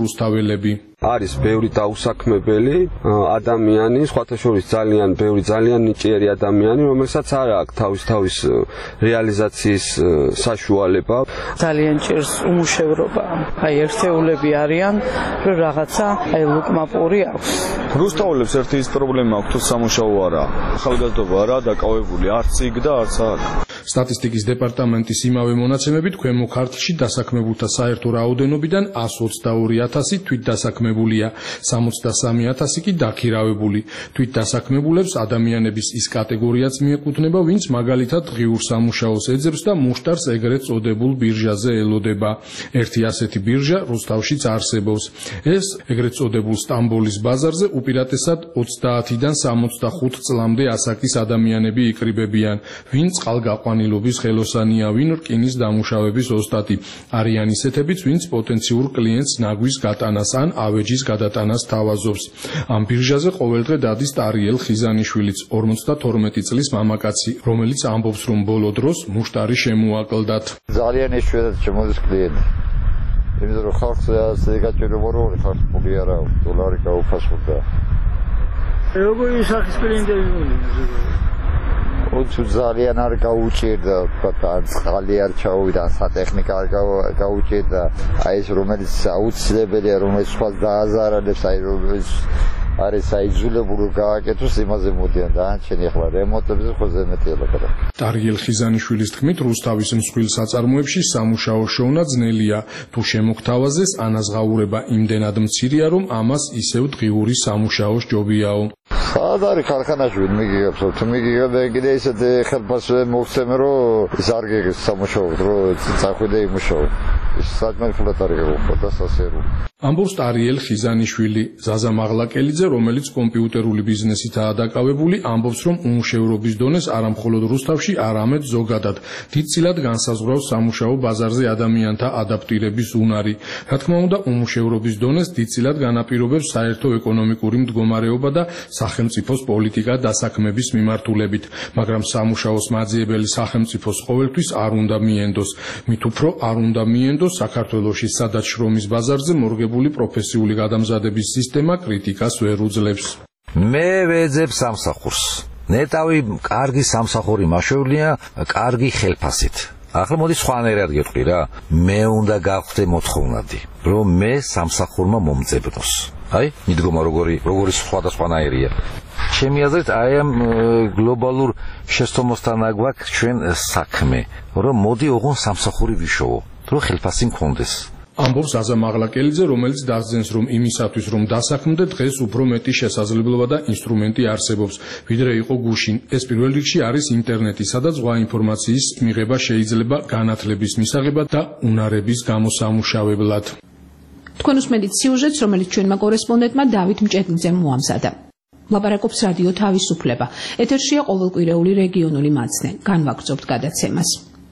მრბევლები. არის ბევრი დაუსაქმებელი ადამიანი, სხვათა შორის ძალიან ბევრი ძალიან ნიჭიერი ადამიანი, რომელსაც არ აქვს თავის თავის რეალიზაციის საშუალება. ძალიან ჭირს უმუშევრობა. აი ერთეულები არიან, რომ რაღაცა აი ლუკმაპური აქვს. რუსთაველებს ერთი ის პრობლემა აქვს, თუ სამუშაო არა. ახალგაზრდობა არა დაკავებული არც იქ და არც აქ. სტატისტიკის დეპარტამენტის იმავე მონაცემებით ქვემო ქართლში დასაქმებულთა საერთო რაოდენობიდან εκατს ოცდაორი ათასი თვითდასაქმებულია, სამოცდასამი ათასი კი დაქირავებული. თვითდასაქმებულებს ადამიანების ის კატეგორიაც მიეკუთვნება, ვინც მაგალითად ღიურ სამუშაოს ეძებს და მუშტარს ეგრეთ წოდებულ ბირჟაზე ელოდება. ერთი ასეთი ბირჟა რუსთავშიც არსებობს. ეს ეგრეთ წოდებულ სტამბოლის ბაზარზე უპირატესად ოცდაათიდან სამოცდახუთ წლამდე ასაკის ადამიანები იკრიბებიან, ვინ წყალგაყვანილობის ხელოსანია, ვინ რკინის დამუშავების ოსტატი. არიან ისეთებიც, ვინც პოტენციურ კლიენტს ნაგვის გატანას ან ავეჯის გადატანას თავაზობს. ამ ბირჟაზე ყოველდღე დადის ტარიელ ხიზანიშვილიც, ორმოცდათორმეტი წლის მამაკაცი, რომელიც ამბობს, რომ ბოლო დროს მუშტარი შემოაკლდათ. ძალიან იშვიათად შემოდის კლიენტი. იმიტომ რომ ხალხს ასე გაჭირება რომ ხალხს პული არა აქვს, დოლარი გაუფასურდა. როგორი სახის კლიენტები მოდის? ოცი ძალიან არ გაუჭირდა, თქვა წყალი არ ჩაუვიდა, სატექნიკა არ გაუჭირდა. აი ეს რომელიც აუცილებელია, რომელიც სხვა დააზარალებს, აი რომელიც არის აიძულებული გააკეთოს, იმაზე მოდიან დანარჩენი ახლა რემონტებზე ხოზე მეტი ელაპარაკ. ტარიელ ხიზანიშვილის თქმით, რუსთავის მსხვილ საწარმოებში სამუშაო შოვნა ძნელია. თუ შემოგთავაზეს, ანაზღაურება იმდენად მცირეა, რომ ამას ისევ დღიური სამუშაო სჯობიაო. სად არის ქარხანაში ვინ მიგიგებს, თუ მიგიგებ კიდე ისეთ ხელფასს მოგცემ, რომ ის არ გიგებს სამუშაოდ, რომ წახვიდე იმუშაო. ის საჭმელად არის უყო და სასერო. ამბობს ტარიელ ხიზანიშვილი. ზაზა მაღლაკელიძე, რომელიც კომპიუტერული ბიზნესითაა დაკავებული, ამბობს, რომ უმუშევრობის დონეს არა მხოლოდ რუსთავში, არამედ ზოგადად დიდწილად განსაზღვრავს სამუშაო ბაზარზე ადამიანთა ადაპტირების უნარი. რა თქმა უნდა, უმუშევრობის დონეს დიდწილად განაპირობებს საერთო ეკონომიკური მდგომარეობა და სახელმწიფოს პოლიტიკა დასაქმების მიმართულებით, მაგრამ სამუშაოს მაძიებელი სახელმწიფოს ყოველთვის არ უნდა მიენდოს. მით უფრო არ უნდა მიენდოს საქართველოში, სადაც შრომის ბაზარზე მორგებული პროფესიული გადამზადების სისტემა კრიტიკას ვერ უძლებს. მე ვეძებ სამსახურს. ნეტავი კარგი სამსახური მაშვეულია, კარგი ხელფასით. ახლა მოდი სხვანაირად გეტყვი რა. მე უნდა გავხდე მოთხოვნადი, რომ მე სამსახურმა მომძებნოს. აი, მიდგომა როგორი, როგორი სხვადასხვანაირია. ჩემი აზრით, აი ამ გლობალურ შეცდომასთან აგვაქვს ჩვენ საქმე, რომ მოდი ოღონ სამსახური ვიშოვო, რომ ხელფასი მქონდეს. ამბობს ზაზა მაღლაკელიძე, რომელიც დასძენს, რომ იმისათვის, რომ დასაქმდე, დღეს უფრო მეტი შესაძლებლობა და ინსტრუმენტი არსებობს, ვიდრე იყო გუშინ. ეს პირველ რიგში არის ინტერნეტი, სადაც ზღვა ინფორმაციის მიღება შეიძლება განათლების მისაღებად და უნარების გამოსამუშავებლად. თქვენ უსმენთ სიუჟეტს, რომელიც ჩვენმა კორესპონდენტმა დავით მჭედლიძემ მოამზადა. ლაპარაკობს რადიო თავისუფლება. ეთერშია ყოველკვირეული რეგიონული მაცნე. განვაგრძობთ გადაცემას.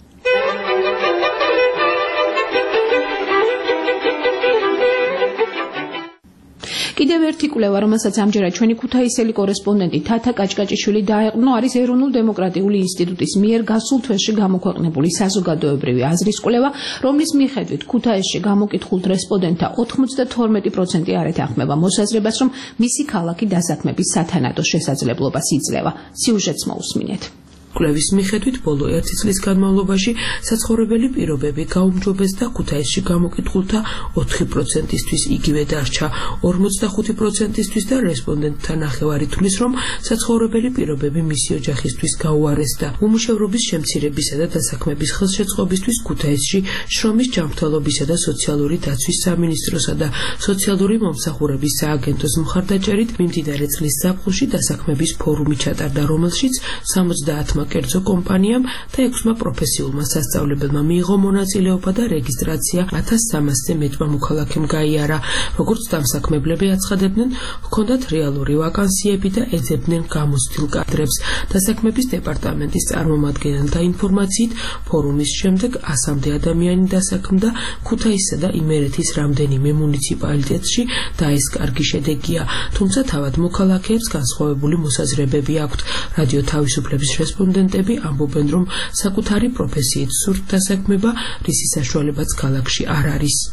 კიდევ ერთი კვლევა, რომელსაც ამჯერად ჩვენი ქუთაისელი კორესპონდენტი თათა კაჭკაჭიშვილი დაეყრდნო, არის ეროვნულ-დემოკრატიული ინსტიტუტის მიერ გასულ თვეში გამოქვეყნებული საზოგადოებრივი აზრის კვლევა, რომლის მიხედვით ქუთაისში გამოკითხულთ რესპონდენტთა ოცდათორმეტი პროცენტი არ ეთანხმება მოსაზრებას, რომ მისი ქალაქი დასაქმების სათანადო შესაძლებლობას იძლევა. სიუჟეტს მოусმინეთ. კვლევის მიხედვით ბოლო ერთი წლის განმავლობაში საცხოვრებელი პირობები გაუმჯობესდა ქუთაისში გამოკითხულთა ოთხი პროცენტისთვის იგივე დარჩა ორმოცდახუთი პროცენტისთვის და რესპონდენტთა ნახევარი თვლის, რომ საცხოვრებელი პირობები მისი ოჯახისთვის გაუარესდა. უმუშევრობის შემცირებისა და დასაქმების ხელშეწყობისთვის ქუთაისში შრომის ჯანმრთელობისა და სოციალური დაცვის სამინისტროსა და სოციალური მომსახურების სააგენტოს მხარდაჭერით მიმდინარე წლის ზაფხულში დასაქმების ფორუმი ჩატარდა, რომელშიც სამოცდაათმა კერძო კომპანიამ და ექვსმა პროფესიულმა სასწავლებელმა მიიღო მონაწილეობა და რეგისტრაცია ათას სამასზე მეტმა მოქალაქემ გაიარა. როგორც დამსაქმებლები აცხადებდნენ, ჰქონდათ რეალური ვაკანსიები და ეძებდნენ გამოცდილ კადრებს. დასაქმების დეპარტამენტის წარმომადგენელთა ინფორმაციით, ფორუმის შემდეგ ასამდე ადამიანი დასაქმდა ქუთაისსა და იმერეთის რამდენიმე მუნიციპალიტეტში და ეს კარგი შედეგია, თუმცა თავად მოქალაქეებს განსხვავებული მოსაზრებები აქვთ. რადიო თავისუფლების რესპონდენტები ამბობენ, რომ საკუთარი პროფესიით სურთ დასაქმება, რისი საშუალებაც ქალაქში არ არის.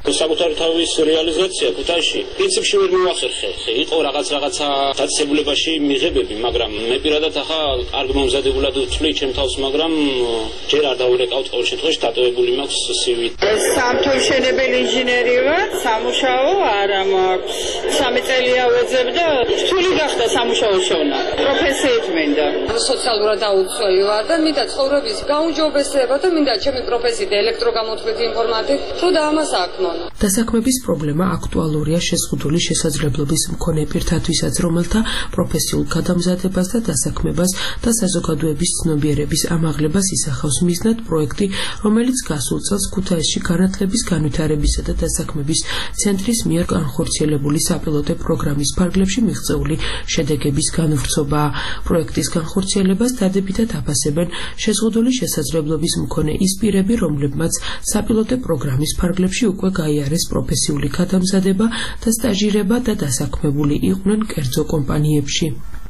საკუთარი თავის რეალიზაცია ქუთაისში პრინციპში ვერ მივახერხე. იყო რაღაც რაღაცა დაწესებულებაში მიღებები, მაგრამ მე პირადად ახლა კარგ მომზადებულად ვთვლი ჩემ თავს, მაგრამ ჯერ არ დაურეკავთ ყოველ შემთხვევაში დატოვებული მაქვს სივი. სამთვისმშენებელი ინჟინერი ვარ, სამუშაო არა მაქვს. სამი წელია ვეძებ და რთული გახდა სამუშაო შოვნა. პროფესიით მინდა. სოციალურად აუცილებელი ვარ და მინდა ცხოვრების გაუმჯობესება და მინდა ჩემი პროფესიით ელექტროგამოთვლითი ინფორმატიკა თუ და ამას აქმო. დასაქმების პრობლემა აქტუალურია შეზღუდული შესაძლებლობის მქონე პირთათვისაც, რომელთა პროფესიულ გადამზადებას და დასაქმებას და საზოგადოების ცნობიერების ამაღლებას ისახავს. მიზნად პროექტი, რომელიც გასულ წელს ქუთაისში განათლების განვითარებისა და დასაქმების ცენტრის მიერ განხორციელებული საპილოტო პროგრამის ფარგლებში მიღწეული შედეგების განვრცობაა. პროექტის განხორციელებას დადებითად აფასებენ შეზღუდული შესაძლებლობის მქონე ის პირები, რომლებმაც საპილოტო პროგრამის ფარგლებში უკვე გაიარეს პროფესიული გადამზადება და სტაჟირება და დასაქმებული იყვნენ კერძო კომპანიებში.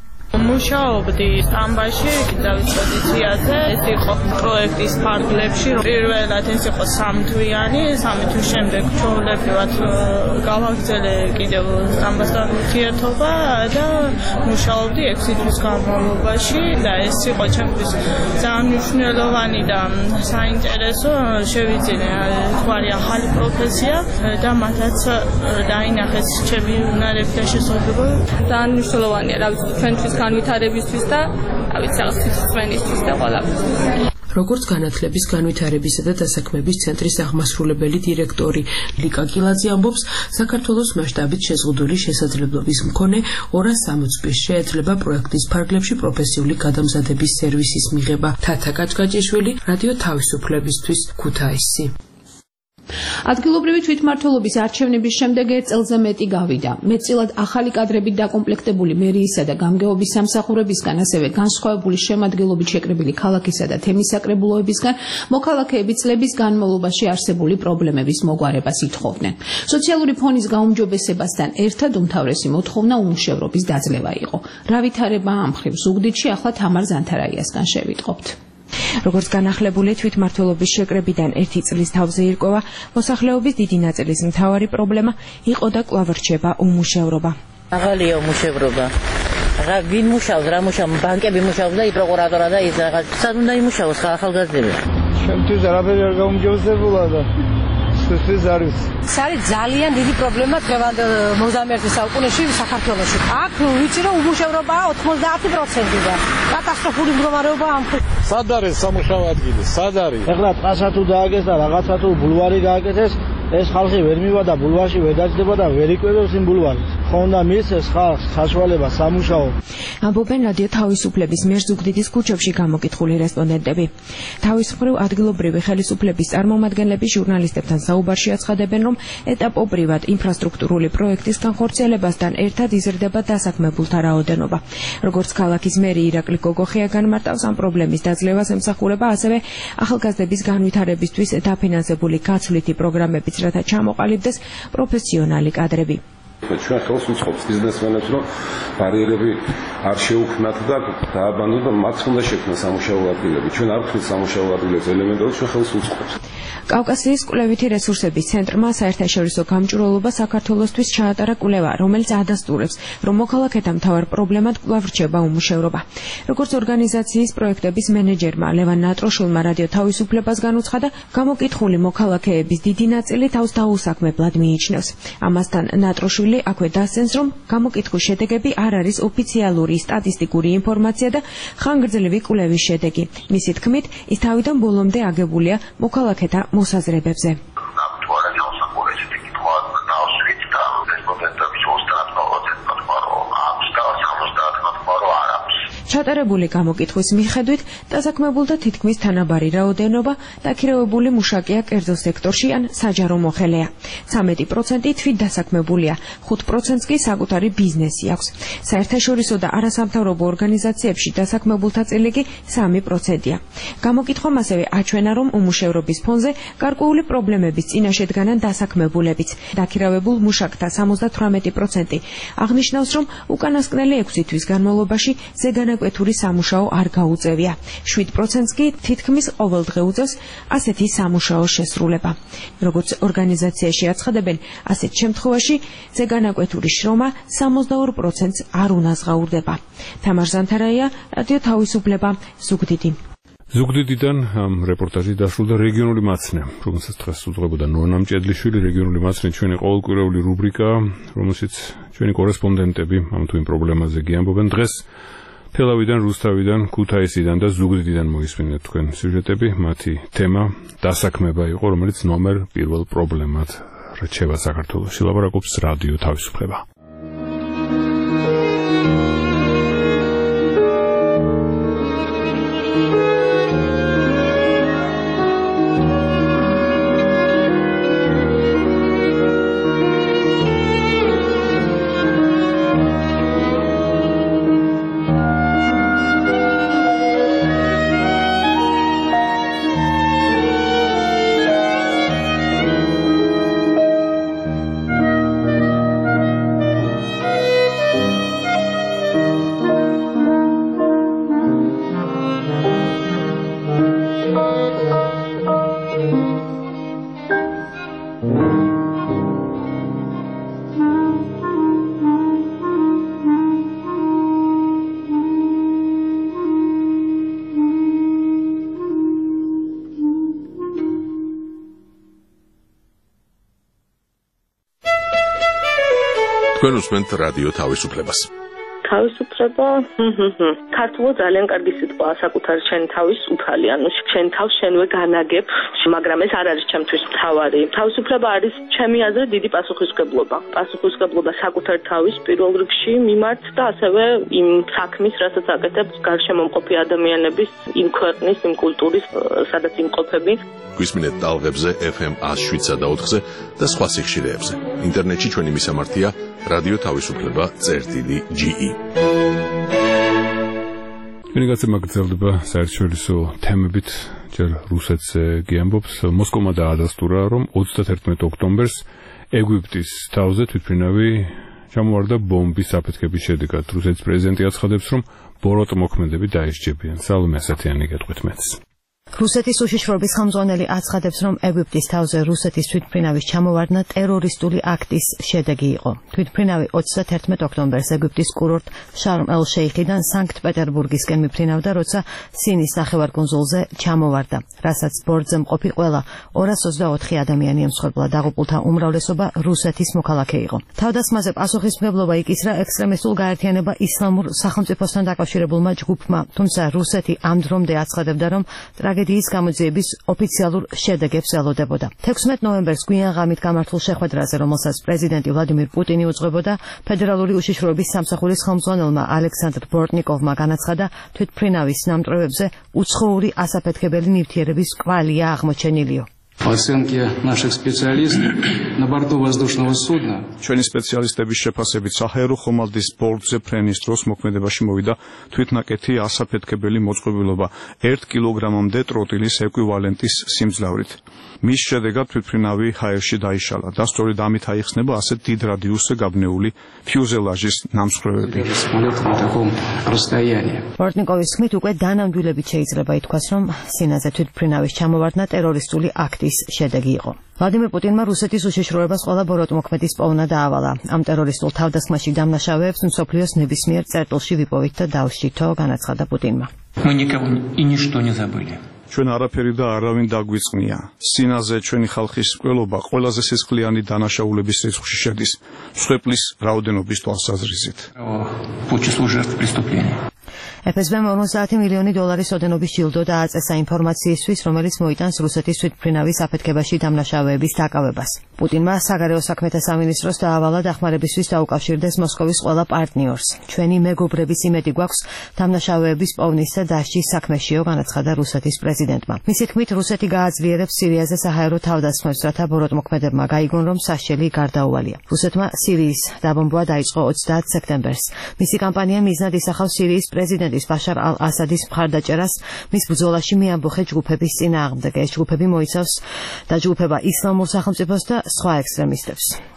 მუშაობდი სტამბაში გიძავის პოზიციაზე. ეს იყო პროექტის ფარგლებში. პირველად ეს იყო სამთვიანი, სამი თვის შემდეგ ჩვეულებრივად გავაგრძელე კიდევ სტამბასთან ურთიერთობა და მუშაობდი ექვსი თვის განმავლობაში და ეს იყო ჩემთვის ძალიან მნიშვნელოვანი და საინტერესო. შევიძინე თქვარი ახალი პროფესია და მათაც დაინახეს ჩემი უნარები და შესაძლებლობები. ძალიან მნიშვნელოვანია, რა ვიცი, ჩვენთვის განვითარებისთვის და ავიც რაღაც სიცოცხლისთვის და ყველაფერთვის. როგორც განათლების განვითარებისა და დასაქმების ცენტრის აღმასრულებელი დირექტორი ლიკა კილაძე ამბობს, საქართველოს მასშტაბით შეზღუდული შესაძლებლობის მქონე ორას სამოცვეს შეეძლება პროექტის ფარგლებში პროფესიული გადამზადების სერვისის მიღება. თათა კაჭკაჭიშვილი, რადიო თავისუფლებისთვის, ქუთაისი. ადგილობრივი თვითმმართველობის არჩევნების შემდეგ ერთ წელზე მეტი გავიდა. მეტწილად ახალი კადრებით დაკომპლექტებული მერიისა და გამგეობის სამსახურებისგან, ასევე განსხვავებული შემადგენლობით შეკრებილი ქალაქისა და თემის საკრებულოებისგან მოქალაქეები წლების განმავლობაში არსებული პრობლემების მოგვარებას ითხოვდნენ. სოციალური ფონის გაუმჯობესებასთან ერთად უმთავრესი მოთხოვნა უმუშევრობის დაძლევა იყო. რა ვითარებაა ამ მხრივ ზუგდიდში, ახლა თამარ ზანთარაიასგან შევიტყობთ. როგორც განახლებული თვითმმართველობის შეკრებიდან ერთი წლის თავზე ირკვევა, მოსახლეობის დიდი ნაწილის მთავარი პრობლემა იყო და კვლავ რჩება უმუშევრობა. აღალია უმუშევრობა. რა ვინ მუშაობს, რა მუშაობს, ბანკები მუშაობს და ის პროკურატორა და ის რაღაც. სად უნდა იმუშაოს ახალგაზრდები? შემთხვევით არაფერი არ გაუმჯობესებულა და ეს არის. ეს არის ძალიან დიდი პრობლემა დღევანდელ მოცდამეერთე საუკუნეში საქართველოში. აქ ვიცი რომ უმუშევრობაა ოცდაათი პროცენტი და კატასტროფული მდგომარეობა ამ სად არის სამუშაო ადგილი? სად არის? ეხლა ტრასა თუ დააგეს და რაღაცა თუ ბულვარი გააკეთეს, ეს ხალხი ვერ მივა და ბულვარში ვერ დაჯდება და ვერ იკვებებს იმ ბულვარს. ხონდა მისცეს ხალხს საშუალება სამუშაო. ამბობენ რადიო თავისუფლების მიერ ზუგდიდის ქუჩებში გამოკითხული რესპონდენტები. თავის მხრივ ადგილობრივი ხელისუფლების წარმომადგენლები ჟურნალისტებთან საუბარში აცხადებენ, რომ ეტაპობრივად ინფრასტრუქტურული პროექტის განხორციელებასთან ერთად იზრდება დასაქმებულთა რაოდენობა. როგორც ქალაქის მერი ირაკლი გოგოხია განმარტავს, ამ პრობლემის დაძლევას ემსახურება ასევე ახალგაზრდების განვითარებისთვის დაფინანსებული გაცვლითი პროგრამებიც, რათა ჩამოყალიბდეს პროფესიონალი კადრები. ჩვენ ხელს უწყობს ბიზნესმენებს, რომ ბარიერები არ შეუქმნათ და დააბანოთ და მათ უნდა შექმნას სამუშაო ადგილები. ჩვენ არ ვქნით სამუშაო ადგილებს ელემენტარულად, ჩვენ ხელს უწყობს. კავკასიის კვლევითი რესურსების ცენტრმა საერთაშორისო გამჭვირვალობა საქართველოსთვის ჩაატარა კვლევა, რომელიც ადასტურებს, რომ მოქალაქეთა მთავარ პრობლემად კვლავ რჩება უმუშევრობა. როგორც ორგანიზაციის პროექტების მენეჯერმა ლევან ნატროშულმა რადიო თავისუფლებას განუცხადა, გამოკითხული მოქალაქეების დიდი ნაწილი თავს დაუსაქმებლად მიიჩნევს. ამასთან ნატროშვილი აქვე დასცენს, რომ გამოკითხვის შედეგები არ არის ოფიციალური სტატისტიკური ინფორმაცია და ხანგრძლივი კვლევის შედეგი. მისი თქმით, ის თავიდან ბოლომდე აგებულია მოქალაქეთა მოსაზრებებზე. ჩატარებული გამოკითხვის მიხედვით დასაქმებულთა თითქმის თანაბარი რაოდენობა დაქირავებული მუშაკია კერძო სექტორში ან საჯარო მოხელეა. ცამეტი პროცენტი თვით დასაქმებულია, ხუთ პროცენტს კი საკუთარი ბიზნესი აქვს. საერთაშორისო და არასამთავრობო ორგანიზაციებში დასაქმებულთა წილი სამი პროცენტია. გამოკითხვამ ასევე აჩვენა, რომ უმუშევრობის ფონზე გარკვეული პრობლემების წინაშე დგანან დასაქმებულებიც. დაქირავებულ მუშაკთა სამოცდათვრამეტი პროცენტი აღნიშნავს, რომ უკანასკნელი ექვსი თვის განმავლობაში ზეგანაკვეთ განაკვეთური სამუშაო არ გაუწევია. შვიდ პროცენტს კი თითქმის ყოველდღე უწევს ასეთი სამუშაო შესრულება. როგორც ორგანიზაციაში აცხადებენ, ასეთ შემთხვევაში ზეგანაკვეთური შრომა სამოცდაორ პროცენტს არ უნაზღაურდება. თამარ ზანთარაია, რადიო თავისუფლება, ზუგდიდი. ზუგდიდიდან ამ რეპორტაჟი დასრულდა რეგიონული მაცნე, რომელსაც დღეს უძღვებოდა ნონა მჭედლიშვილი. რეგიონული მაცნე ჩვენი ყოველკვირეული რუბრიკა, რომელშიც ჩვენი კორესპონდენტები ამ თუ იმ პრობლემაზე გიამბობენ. დღეს თელავიდან, რუსთავიდან, ქუთაისიდან და ზუგდიდიდან მოისმინეთ თქვენ სიუჟეტები. მათი თემა დასაქმება იყო, რომელიც ნომერ პირველ პრობლემად რჩება საქართველოში. ლაპარაკობს რადიო თავისუფლება. თქვენ უსმენთ რადიო თავისუფლებას. თავისუფლება, ქართულად ძალიან კარგი სიტყვაა, საკუთარი შენი თავის უფალი, ანუ შენ თავს შენვე განაგებ, მაგრამ ეს არ არის ჩემთვის მთავარი. თავისუფლება არის ჩემი აზრით დიდი პასუხისმგებლობა. პასუხისმგებლობა საკუთარი თავის პირველ რიგში მიმართ და ასევე იმ საქმის, რასაც აკეთებს გარშემომყოფი ადამიანების, იმ ქვეყნის, იმ კულტურის, სადაც იმყოფები. გვისმინეთ ტალღებზე ეფ ემ ათს შვიდსა და ოთხზე და სხვა სიხშირეებზე. ინტერნეტში ჩვენი მისამართია რადიო თავისუფლება წერტილი ჯი ი. ჩვენი გაცემა გრძელდება საერთაშორისო თემებით, ჯერ რუსეთზე გიამბობს. მოსკოვმა დაადასტურა, რომ ოცდათერთმეტ ოქტომბერს ეგვიპტის თავზე თვითმფრინავი ჩამოვარდა ბომბის აფეთქების შედეგად. რუსეთის პრეზიდენტი აცხადებს, რომ ბოროტმოქმედები დაესჯებიან. სალომე ასათიანი გეტყვით მეც. რუსეთის უშიშროების ხელმძღვანელი აცხადებს, რომ ეგვიპტის თავზე რუსეთის თვითმფრინავის ჩამოვარდნა ტერორისტული აქტის შედეგი იყო. თვითმფრინავი ოცდათერთმეტ ოქტომბერს ეგვიპტის კურორტ შარმ-ელ-შეიხიდან სანქტ-პეტერბურგისკენ მიფრინავდა, როცა სინის ნახევარკუნძულზე ჩამოვარდა, რასაც ბორტზე მყოფი ყველა ორას ოცდაოთხი ადამიანი ემსხვერპლა. დაღუპულთა უმრავლესობა რუსეთის მოქალაქე იყო. თავდასხმაზე პასუხისმგებლობა იკისრა ექსტრემისტულ გაერთიანება ისლამურ სახელმწიფოსთან დაკავშირებულმა ჯგუფმა, თუმცა რუსეთი ამ დრომდე აცხადებდა, რომ ტრაგედიის გამოძიების ოფიციალურ შედეგებს ელოდებოდა. თექვსმეტ ნოემბერს გვიან ღამით გამართულ შეხვედრაზე, რომელსაც პრეზიდენტი ვლადიმირ პუტინი უძღვებოდა, ფედერალური უშიშროების სამსახურის ხელმძღვანელმა ალექსანდრ ბორტნიკოვმა განაცხადა, თვითმფრინავის ნამტვრევებზე უცხოური ასაფეთქებელი ნივთიერების კვალია აღმოჩენილიო. По оценке наших специалистов, на борту воздушного судна ჩვენი სპეციალისტების შეფასებით საჰაერო ხომალდის ბორტზე ფრენის დროს მოქმედებაში მოვიდა თვითნაკეთი ასაფეთქებელი მოწყობილობა ერთ კილოგრამამდე ტროტილის ეკვივალენტის სიმძლავრით. მის შედეგად თვითმფრინავი ჰაერში დაიშალა და სწორედ ამით აიხსნება ასეთ დიდ რადიუსზე გაბნეული ფიუზელაჟის ნამსხვრევები. ბორტნიკოვის თქმით, უკვე დანამდვილებით შეიძლება ითქვას, რომ სინაზე თვითმფრინავის ჩამოვარდნა ტერორისტული აქტის შედეგი იყო. ვლადიმირ პუტინმა რუსეთის უშიშროებას ყველა ბოროტმოქმედის პოვნა დაავალა. ამ ტერორისტულ თავდასხმაში დამნაშავეებს მსოფლიოს ნებისმიერ წერტილში ვიპოვით და დავშჩითო, განაცხადა პუტინმა. Мы никого и ничто не забыли. ჩვენ არაფერი და არავინ დაგვიწყნია. სინაზე ჩვენი ხალხის მკვლელობა ყველაზე სისხლიანი დანაშაულების რიცხვში შედის, მსხვერპლის რაოდენობის თვალსაზრისით. По числу жертв преступления. ეფ ეს ბემ ორმოცდაათი მილიონი დოლარის ოდენობის ჯილდო დააწესა ინფორმაციისთვის, რომელიც მოიტანს რუსეთის თვითმფრინავის აფეთქებაში დამნაშავეების დაკავებას. პუტინმა საგარეო საქმეთა სამინისტროს დაავალა დახმარებისთვის დაუკავშირდეს მოსკოვის ყველა პარტნიორს. ჩვენი მეგობრების იმედი გვაქვს დამნაშავეების პოვნის და დასჯის საქმეშიო, განაცხადა რუსეთის პრეზიდენტმა. მისი თქმით, რუსეთი გააძლიერებს სირიაზე საჰაერო თავდასხმებს, რათა ბოროტმოქმედებმა გაიგონ, რომ სასჯელი გარდაუვალია. რუსეთმა სირიის დაბომბვა დაიწყო ოცდაათ სექტემბერს. მისი კამპანია მიზნად ისახავს სირიის პრეზიდენტის ბაშარ ალ-ასადის მხარდაჭერას მის ბრძოლაში მეამბოხე ჯგუფების წინააღმდეგ. ეს ჯგუფები მოიცავს დაჯგუფება ისლამურ სახელმწიფოს და სხვა ექსტრემისტებს.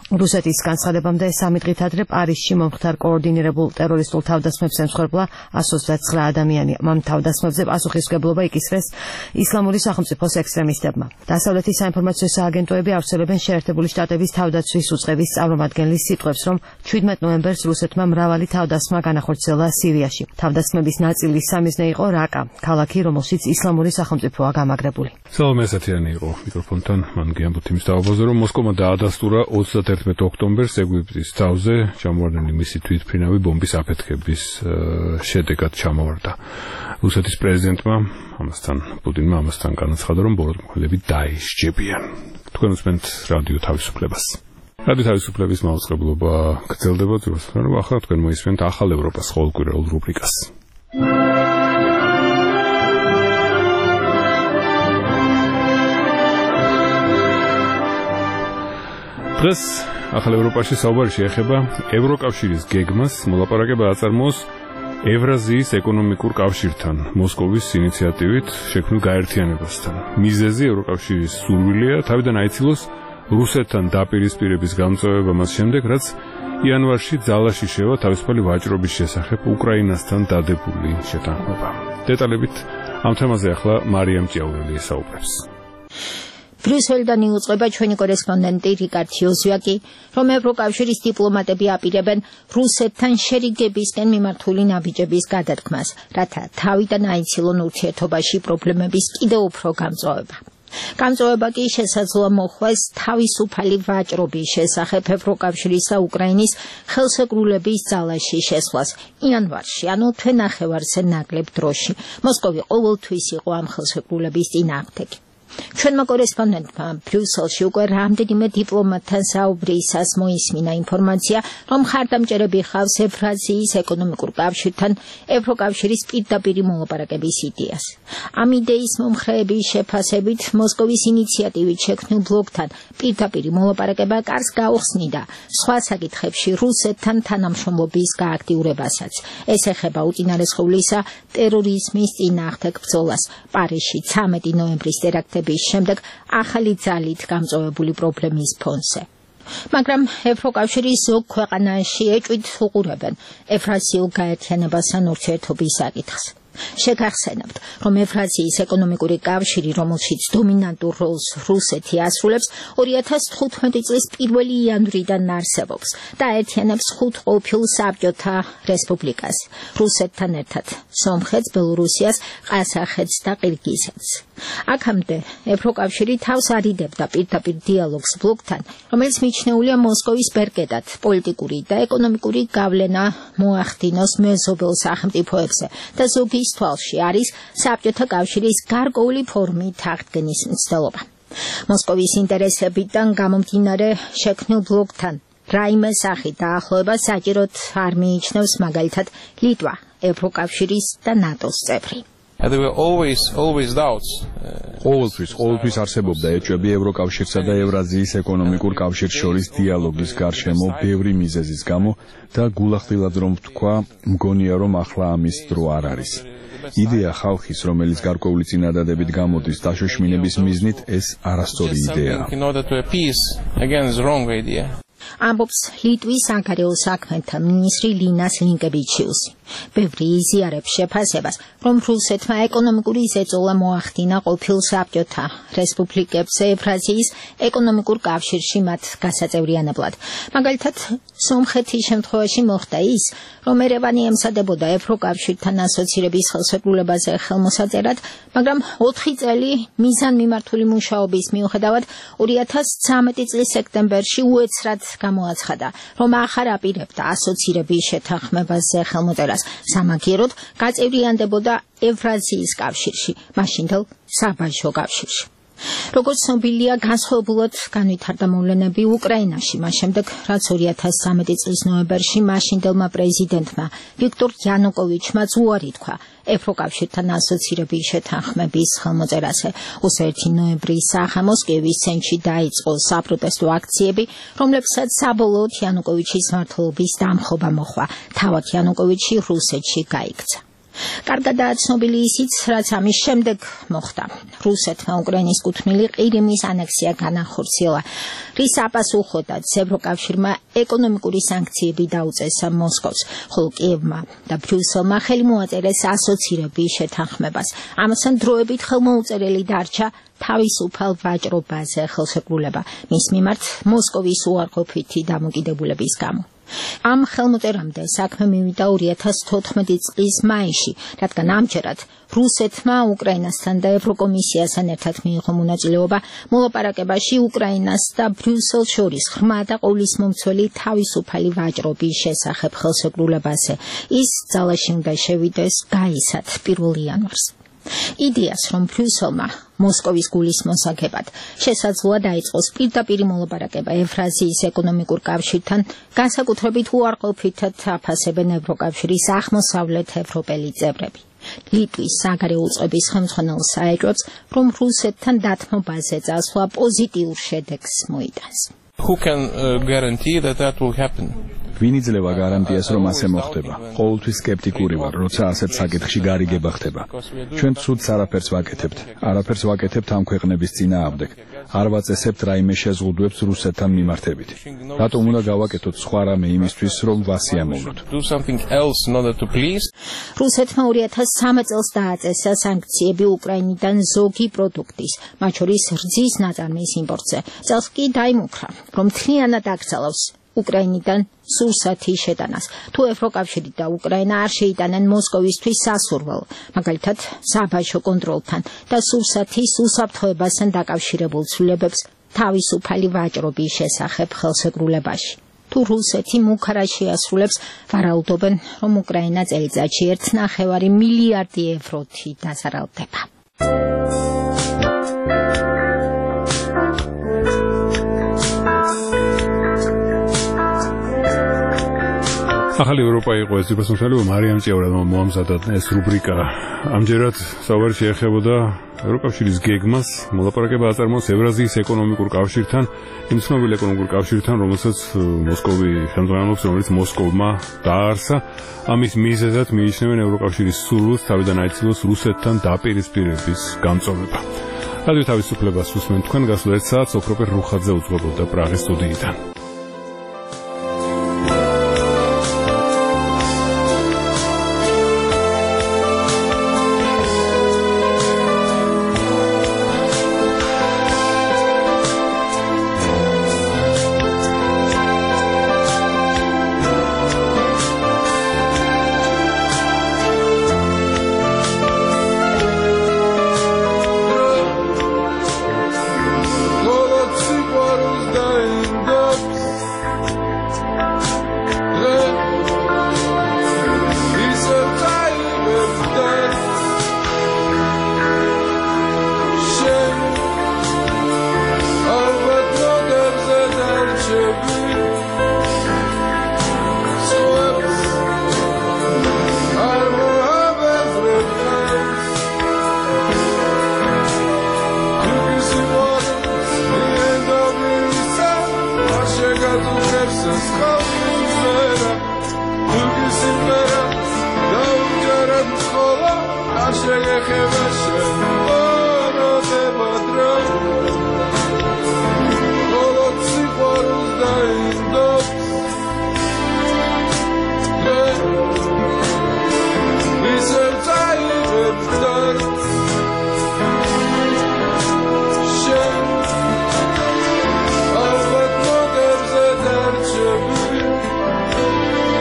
რუსეთის განცხადებამდე სამი დღით ადრე პარიზში მომხდარ კოორდინირებულ ტერორისტულ თავდასხმებს ემსხვერპლა εκατს ოცდათცხრა ადამიანი. ამ თავდასხმებზე პასუხისმგებლობა იკისრეს ისლამური სახელმწიფოს ექსტრემისტებმა. დასავლეთის საინფორმაციო სააგენტოები ავრცელებენ შეერთებული შტატების თავდაცვის უწყების წარმომადგენლის სიტყვებს, რომ ჩვიდმეტ ნოემბერს რუსეთმა მრავალი თავდასხმა განახორციელა სირიაში. თავდასხმების ნაწილის სამიზნე იყო რაკა, ქალაქი, რომელშიც ისლამური სახელმწიფოა გამაგრებული. სალომე ასათიანი იყო მიკროფონთან. მან გიამბოთ იმის დავაბაზო, რომ მოსკოვმა დაადასტურა ოცდაერთმეტ ოქტომბერს ეგვიპტის თავზე ჩამოვარდნილი მისი თვითმფრინავი ბომბის აფეთქების შედეგად ჩამოვარდა. რუსეთის პრეზიდენტმა ამასთან პუტინმა ამასთან განაცხადა, რომ ბოროტმოხელები დაისჯებიან. თქვენ უსმენთ რადიო თავისუფლებას. რადიო თავისუფლების მაუწყებლობა გრძელდება ძროსთან, რომ ახლა თქვენ მოისმენთ ახალ ევროპას ყოველკვირეულ რუბრიკას. დღეს ახალ ევროპაში საუბარი შეეხება ევროკავშირის გეგმას მოლაპარაკება აწარმოოს ევრაზიის ეკონომიკურ კავშირთან მოსკოვის ინიციატივით შექმნილ გაერთიანებასთან. მიზეზი ევროკავშირის სურვილია თავიდან აიცილოს რუსეთთან დაპირისპირების გამწვევება მას შემდეგ, რაც იანვარში ძალაში შევა თავისუფალი ვაჭრობის შესახებ უკრაინასთან დადებული შეთანხმება. დეტალებით ამ თემაზე ახლა მარიამ ჭიაურელი ესაუბრებს. ბრიუსელიდან იუწყება ჩვენი კორესპონდენტი რიკარდ იოზვიაკი, რომ ევროკავშირის დიპლომატები აპირებენ რუსეთთან შერიგებისკენ მიმართული ნაბიჯების გადადგმას, რათა თავიდან აიცილონ ურთიერთობაში პრობლემების კიდევ უფრო გამწვავება. გამწვავება კი შესაძლოა მოხდეს თავისუფალი ვაჭრობის შესახებ ევროკავშირის და უკრაინის ხელშეკრულების ძალაში შესვლას იანვარში, ანუ თვენახევარზე ნაკლებ დროში. მოსკოვი ყოველთვის იყო ამ ხელშეკრულების წინააღმდეგი. ჩვენმა კორესპონდენტმა ბრიუსელში უკვე რამდენიმე დიპლომატთან საუბრისას მოისმინა ინფორმაცია, რომ ხარდამჭერები ხავს ევრაზიის ეკონომიკურ კავშირთან ევროკავშირის პირდაპირი მოლაპარაკების იდეას. ამ იდეის მომხრეების შეფასებით მოსკოვის ინიციატივით შექმნილ ბლოკთან პირდაპირი მოლაპარაკება კარს გაუხსნიდა სხვა საკითხებში რუსეთთან თანამშრომლობის გააქტიურებასაც. ეს ეხება უწინარესხევლისა ტერორიზმის წინააღმდეგ ბრძოლას პარიზში ცამეტი ნოემბრის ტერაქტების შემდეგ ახალი ძალით გამწვავებული პრობლემის ფონზე. მაგრამ ევროკავშირის ზოგ ქვეყანაში ეჭვით უყურებენ ევრაზიულ გაერთიანებასთან ურთიერთობის საკითხს. შეგახსენებთ, რომ ევრაზიის ეკონომიკური კავშირი, რომელშიც დომინანტურ როლს რუსეთი ასრულებს, ორი ათას თხუთმეტი წლის პირველი იანვრიდან არსებობს და აერთიანებს ხუთ ყოფილ საბჭოთა რესპუბლიკას, რუსეთთან ერთად სომხეთს, ბელორუსიას, ყაზახეთს და ყირგიზეთს. აქამდე ევროკავშირი თავს არიდებდა პირდაპირ დიალოგს ბლოკთან, რომელიც მიჩნეულია მოსკოვის ბერკეტად პოლიტიკური და ეკონომიკური გავლენა მოახდინოს მეზობელ სახელმწიფოებზე და ზოგი თვალში არის საბჭოთა კავშირის გარკვეული ფორმით აღდგენის მცდელობა. მოსკოვის ინტერესებიდან გამომდინარე შექმნილ ბლოკთან რაიმე სახით დაახლოება საჭიროდ არ მიიჩნევს მაგალითად ლიტვა, ევროკავშირის და ნატოს წევრი. There were always always doubts. ყოველთვის ყოველთვის არსებობდა ეჭვები ევროკავშირსა და ევრაზიის ეკონომიკურ კავშირს შორის დიალოგის გარშემო ბევრი მიზეზის გამო და გულახდილად რომ ვთქვა, მგონია რომ ახლა ამის დრო არ არის. იდეა ხალხის, რომელიც გარკვეული წინადადებით გამოდის დაშოშმინების მიზნით, ეს არასწორი იდეაა. ამბობს ლიტვის საგარეო საქმეთა მინისტრი ლინას ლინკევიჩიუსი. ბევრი იზიარებს შეფასებას, რომ რუსეთმა ეკონომიკური ზეწოლა მოახდინა ყოფილ საბჭოთა რესპუბლიკებს ევრაზიის ეკონომიკურ კავშირში მათ გასაწევრიანებლად. მაგალითად, სომხეთის შემთხვევაში მოხდა ის, რომ ერევანი ემსადებოდა ევროკავშირთან ასოცირების ხელშეკრულებაზე ხელმოსაწერად, მაგრამ ოთხი წელი მიზანმიმართული მუშაობის მიუხედავად ორი ათას ცამეტი წლის სექტემბერში უეცრად გამოაცხადა, რომ ახარ აპირებდა ასოცირების შეთანხმებაზე ხელმოწერას. სამაგიეროდ გაწევრიანდებოდა ევრაზიის კავშირში, მაშინდელ საბაჟო კავშირში. როგორც ცნობილია, განსხვავებულად განვითარდა მოვლენები უკრაინაში, მას შემდეგ, რაც ორი ათას ცამეტი წლის ნოემბერში მაშინდელმა პრეზიდენტმა ვიქტორ იანუკოვიჩმა უარი თქვა ევროკავშირთან ასოცირების შეთანხმების ხელმოწერაზე. ოცდაერთი ნოემბრის სახამოს კიევის ცენტრში დაიწყო საპროტესტო აქციები, რომლებსაც საბოლოოდ იანუკოვიჩის მმართველობის დამხობა მოჰყვა. თავად იანუკოვიჩი რუსეთში გაიქცა. კარგადაა ცნობილი ისიც, რაც ამის შემდეგ მოხდა. რუსეთმა უკრაინის კუთვნილი ყირიმის ანექსია განახორციელა, რის აპასუხოდაც ევროკავშირმა ეკონომიკური სანქციები დაუწესა მოსკოვს, ხოლო კიევმა და ბრიუსელმა ხელი მოაწერეს ასოცირების შეთანხმებას. ამასთან დროებით ხელმოუწერელი დარჩა თავისუფალ ვაჭრობაზე ხელშეკრულება მის მიმართ მოსკოვის უარყოფითი დამოკიდებულების გამო. ამ ხელმოწერამდე საქმე მივიდა ორი ათას თოთხმეტი წლის მაისში, რადგან ამჯერად რუსეთმა უკრაინასთან და ევროკომისიასთან ერთად მიიღო მონაწილეობა მოლაპარაკებაში უკრაინას და ბრიუსელს შორის ღრმა და ყოვლისმომცველი თავისუფალი ვაჭრობის შესახებ ხელშეკრულებაზე. ის ძალაში უნდა შევიდეს გაისად პირველი იანვარს. იდეას, რომ ბრიუსელმა მოსკოვის გულის მოსაგებად შესაძლოა დაიწყოს პირდაპირი მოლაპარაკება ევრაზიის ეკონომიკურ კავშირთან, განსაკუთრებით უარყოფითად აფასებენ ევროკავშირის აღმოსავლეთ ევროპელი წევრები. ლიტვის საგარეო უწყების ხელმძღვანელს აეჭვებს, რომ რუსეთთან დათმობაზე წასვლა პოზიტიურ შედეგს მოიტანს. Who can uh, guarantee that that will happen? ვინ იძლევა გარანტიას, რომ ასე მოხდება? ყოველთვის სკეპტიკური ვარ, როცა ასეთ საკითხში გარიგება ხდება. ჩვენ ცუდს არაფერს ვაკეთებთ. არაფერს ვაკეთებთ ამ ქვეყნების წინააღმდეგ. არ ვაწესებთ რაიმე შეზღუდვებს რუსეთთან მიმართებით. რატომ უნდა გავაკეთოთ სხვა რამე იმისთვის, რომ ვასიამოვნოთ? Do something else in order to please? რუსეთმა ორი ათას სამი წელს დააწესა სანქციები უკრაინიდან ზოგი პროდუქტის, მათ შორის რძის ნაწარმის იმპორტზე. წელს კი დაიმუქრა, რომ მთლიანად აკრძალავს უკრაინიდან სურსათის შეტანას. თუ ევროკავშირი და უკრაინა არ შეიტანენ მოსკოვისთვის სასურველ, მაგალითად საბაჟო კონტროლთან და სურსათის უსაფრთხოებასთან დაკავშირებულ ცვლილებებს თავისუფალი ვაჭრობის შესახებ ხელშეკრულებაში. თუ რუსეთი მუქ არ შეასრულებს, ვარაუდობენ, რომ უკრაინა წელიწადში ერთი ნახევარი მილიარდი ევროთი დასარალდება. ახალი ევროპა იყო ეს უპასუხებლობა მარიამ ჭიაურა მოამზადა ეს რუბრიკა. ამჯერად საუბარი შეეხებოდა ევროკავშირის გეგმას მოლაპარაკება აწარმოოს ევრაზიის ეკონომიკურ კავშირთან, იმ ცნობილ ეკონომიკურ კავშირთან, რომელსაც მოსკოვი ხელმძღვანელობს, რომელიც მოსკოვმა დააარსა. ამის მიზეზად მიიჩნევენ ევროკავშირის სურვილს თავიდან აიცილოს რუსეთთან დაპირისპირების გამწვავება. რადიო თავისუფლებას უსმენთ თქვენ გასულ ერთ საათს ოქროპერ რუხაძე უძღვებოდა პრაღის სტუდიიდან.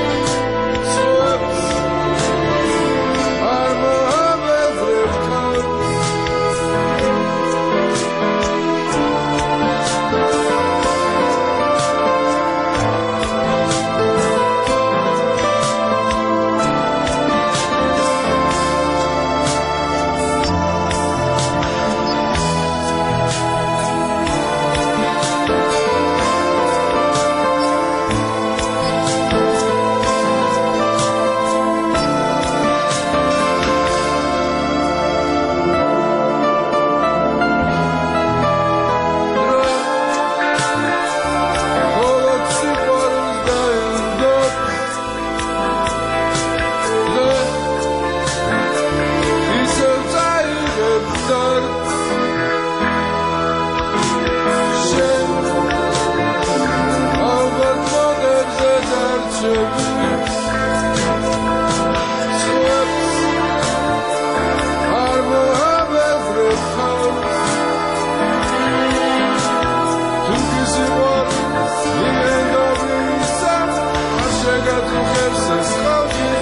I'm a სიყვარული იმენ და ვისაც არ შეგაწუხებს ეს ხალხი